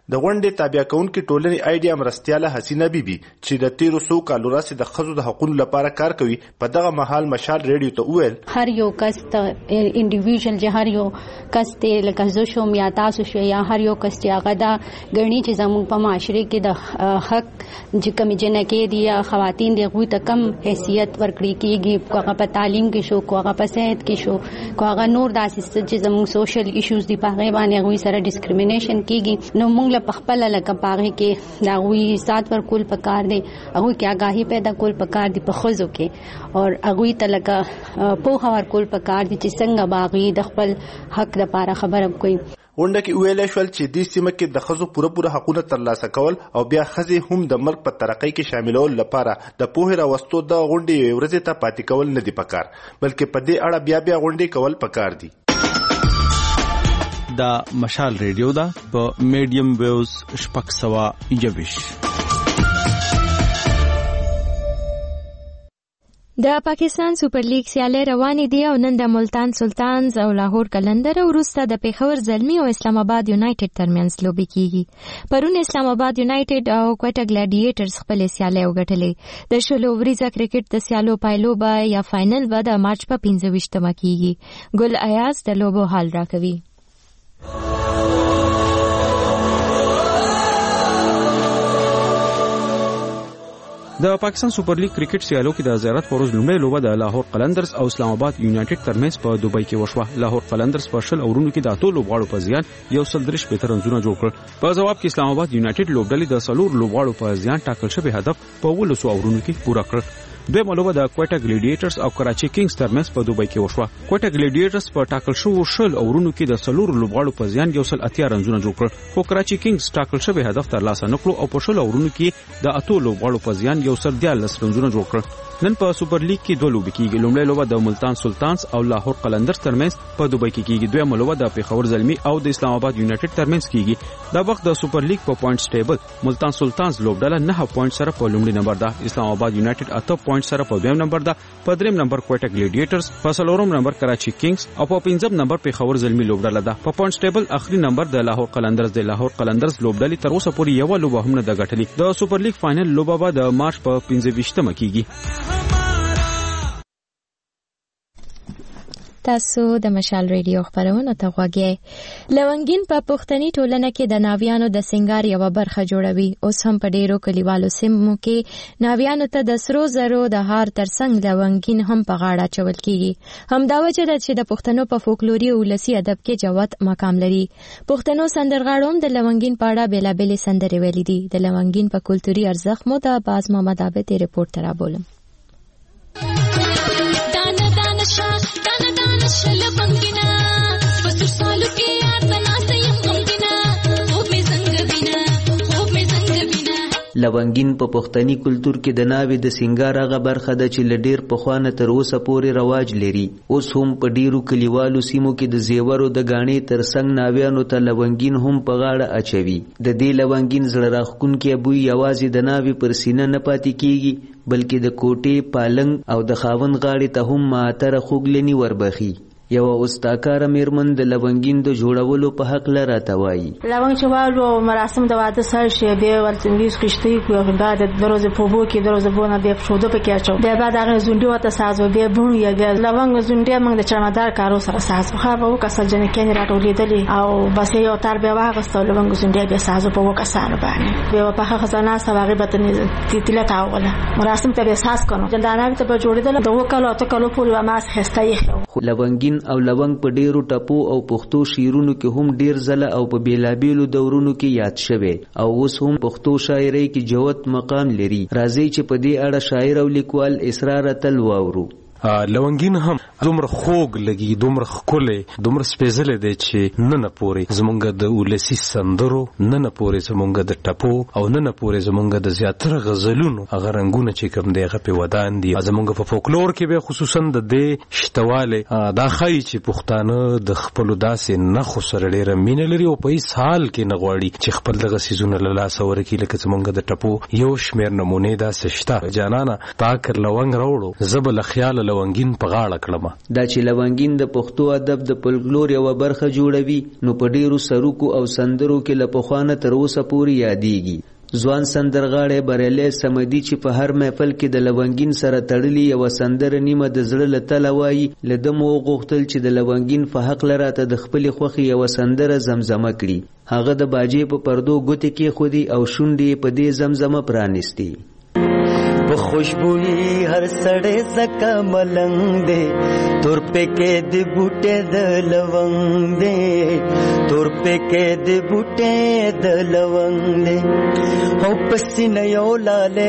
د غونډې تابع کونکي ټولنې آیډیا مرستیاله حسینه بیبي چې د 1300 کالو راځي د خزو د حقوقو لپاره کار کوي په دغه مهال مشال ریډیو ته وویل هر یو کس ته انډیویډوال چې هر یو کس ته لکه زه شوم یا تاسو شو یا هر یو کس چې هغه دا غني چې زموږ په معاشره کې د حق چې کمی جنکې دي یا خواتین دي غوي ته کم حیثیت ورکړي کیږي هغه په تعلیم کې شو هغه په صحت کې شو هغه نور داسې چې زموږ سوشل ایشوز دي په هغه باندې غوي سره ډیسکریمینیشن کیږي نو موږ په خپل لکه پاغه کې دا غوي سات ور کول پکار دي هغه کې آگاهی پیدا کول پکار دي په خوځو کې او هغه ته لکه په هور کول پکار دي چې څنګه باغی د خپل حق لپاره خبره کوي ونده کې ویل شول چې د سیمه کې د خزو پوره حقوقونه ترلاسه کول او بیا خزي هم د ملک په ترقۍ کې شاملول لپاره د پوهه راوستو د غونډې ورځې ته پاتې کول نه دي پکار بلکې په دې اړه بیا غونډې کول پکار دي دا مشال ریډیو دا په میډیم ویوز شپږ سوه یویش. د پاکستان سپر لیګ سیالۍ روانې دي او نن د ملتان سلطانز او لاهور قلندر وروسته د پیښور زلمی او اسلام آباد یونایټډ ترمنځ لوبې کیږي. پرون اسلام آباد یونایټډ او کوټه ګلیډیټرز خپل سیالۍ وګټلې. د شلو اوریزه کرکټ د سیالو پایلوبه یا فائنل به د مارچ په 15 کیږي. ګل ایاز د لوبو حال راکوي. د پاکستان سپر لیګ کرکټ سیالو کې د زیارت پروز لومړی لوبه د لاهور قلندرز او اسلام آباد یونایټډ ترمنځ په دوبۍ کې وشوه. لاهور قلندرز په شل اورونو کې د اتو لوبغاړو په زیان 130 رنونه جوړ کړل. په جواب کې اسلام آباد یونایټډ لوبډلې د څلور لوبغاړو په زیان ټاکل شوی هدف په 19 اورونو کې پوره کړ. دویمه لوبه د کوټه ګلیډیټرز او کراچي کینګز ترمنځ په دوبۍ کې وشوه. کوټه ګلیډیټرز په ټاکل شوی شل اورونو کې د څلور لوبغاړو په زیان 180 رنونه جوړ کړل. خو کراچي کینګز ټاکل شوی هدف ترلاسه نکړو او په شل اورونو کې د اتو لوبغاړو په زیان 114 رنونه جوړ کړل. نن په سپر لیګ کې دوه لوبې کیږي. لومړی لوبه د ملتان سلطانز او لاهور قلندرز ترمنځ په دوبۍ کې کیږي. دویمه لوبه د پیښور زلمی او د اسلام آباد یونایټډ ترمنځ کیږي. دا وخت د سپر لیګ په پوینټس ټیبل ملتان سلطانز لوبډله 9 پوینټ سره په لومړي نمبر ده. اسلام آباد یونایټډ 8 پوینټ سره په دویم نمبر ده. په دریم نمبر کوټه ګلیډیټرز، په څلورم نمبر کراچي کینګز او په پنځم نمبر پیښور زلمی لوبډله ده. په پوینټس ټیبل اخري نمبر د لاهور قلندرز د لاهور قلندرز لوبډلې تر اوسه پورې یو لوبه هم نه ده ګټلې. د سپر لیګ فائنل لوبه به د مارچ په 15 کیږي. تاسو د مشال ریډیو خبرونه ته غوږی. لونګین په پښتني ټولنه کې د ناویانو د سنگار یو برخه جوړوي. اوس هم په ډیرو کلیوالو سیمو کې ناویانو ته د سرو زرو د هار ترڅنګ لونګین هم په غاړه چول کیږي. همدا وجه ده چې د پښتنو په فولکلوري او ولسي ادب کې جوت مقام لري. پښتنو سندرغاړو هم د لونګین په اړه بیلابېلې سندرې ویلې دي. د لونګین په کلتوري ارزښت مو د باز محمد عابد ریپورت ترابولم. لونګین په پښتني کلتور کې د ناوې د سنگار هغه برخه ده چې لډیر په خوانه تر اوسه پورې رواج لري. اوس هم په ډیرو کلیوالو سیمو کې د زیورو د غاڼې ترڅنګ ناویانو ته لونګین هم په غاړه اچوي. د دې لونګین زړه راښکونکي بوی یوازې د ناوې پر سینه نه پاتې کیږي بلکې د کوټې، پالنګ او د خاوند غاړې ته هم ماتره خوږلنی وربخي. یو استاکاره میرمن د لونګین د جوړولو په حق لراته وایي. لونګ چې والو مراسم د واده سره شي به ورته انګلیس کېشتي کوي بعد دروازه په بو کې دروازه بونه به شوده پکې اچو به بعد هغه زونډي وته سازو به بونو یګ لونګ زونډي موږ د چمدار کارو سره سازو خو به وکړه جن کې راټولېدلې او بس یو تر به واغستو لونګ زونډي به سازو په وکړه باندې به په هغه خزانه سواغي به تیتله تاوله مراسم ته به ساز کنو جندانه ته به جوړېدل د وکړه ته کلو پور و ماس خستای لونګین او لونګ په ډیرو ټپو او پښتو شعرونو کې هم ډیر ځله او په بیلابیلو دورونو کې یاد شوی او اوس هم پښتو شاعرۍ کې جوت مقام لري. راځي چې په دې اړه شاعر او لیکوال اسرار تل واورو. لونګین هم دومره خوږ لګي، دومره ښکلی، دومره سپېڅلی دی چې نن پورې زمونږ د ولسي سندرو، نن پورې زمونږ د ټپو او نن پورې زمونږ د زیاتره غزلونو هغه رنګونه چې کوم دی هغه پې ودان دي. زمونږ په فولکلور کې به خصوصا د دې شتوالی دا ښایي چې پښتانه د خپلو داسې نښو سره ډېره مینه لري او په هېڅ حال کې نه غواړي چې خپل دغه څیزونه له لاسه ورکړي. لکه زمونږ د ټپو یو شمېر نمونې داسې شته. جانانه تا کر لونګ راوړو زه به له خیاله د لونګین په غاړه کړم. دا چې لونګین د پښتو ادب د فولکلور یو برخه جوړوي نو په ډیرو سروکو او سندرو کې له پخوانه تر اوسه پورې یادېږي. ځوان سندرغاړی بریالی سمدي چې په هر محفل کې د لونګین سره تړلي یوه سندره نیمه د زړه له تله وایي. له ده مو وغوښتل چې د لونګین په هکله راته د خپلې خوښې یوه سندره زمزمه کړي. هغه د باجې په پردو ګوتې کېښودې او شونډې یې په دې زمزمه پرانیستې. په خوشبوئی هر سړی زکه ملنګ دی تور پکې د بوټې د لونګ دی تور پکې د بوټې د لونګ دی او پسینه یو لاله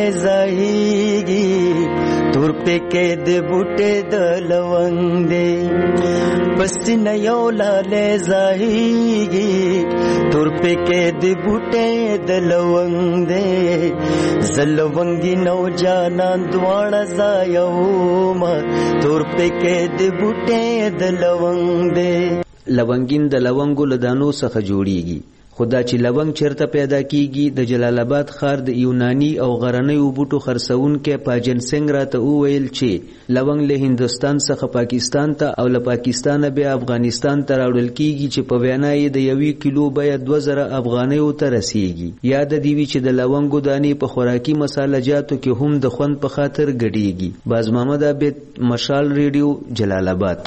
ځایږي تور پکې د بوټې د لونګ دی پسینه یو لاله ځایږي تور پکې د بوټې د لونګ دی زلونګي نو جانان دواړه ځایوما تور پکې د بوټې د لونګ دی. لونګین د لونګو له دانو څخه جوړیږي. خدا چې لونګ چیرته پیدا کیږي د جلال آباد ښار د یونانی او غرنیو بوټو خرڅونکي پاجن سنگ راته وویل چې لونګ له هندوستان څخه پاکستان ته او له پاکستانه بیا افغانستان ته راوړل کیږي چې په وینا یې د 1 کیلو بیه 2000 افغانیو ته رسیږي. یاد دی چې د لونګو دانې په خوراکي مسالجاتو کې هم د خوند په خاطر ګډیږي. باز محمد عابد، مشال ریډیو، جلال آباد.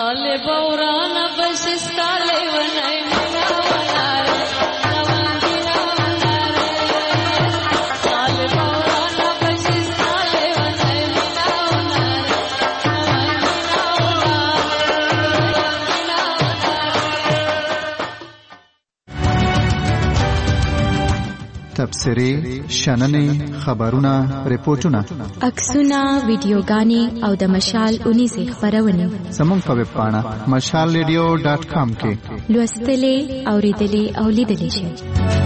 تبصرې، شننې، خبرونه، ریپورتونه، عکسونه، ویډیوګانې او د مشال 19 خبرونه زموږ په ویب پاڼه mashalradio.com کې لوستلې، اوریدلې او لیدلې شئ.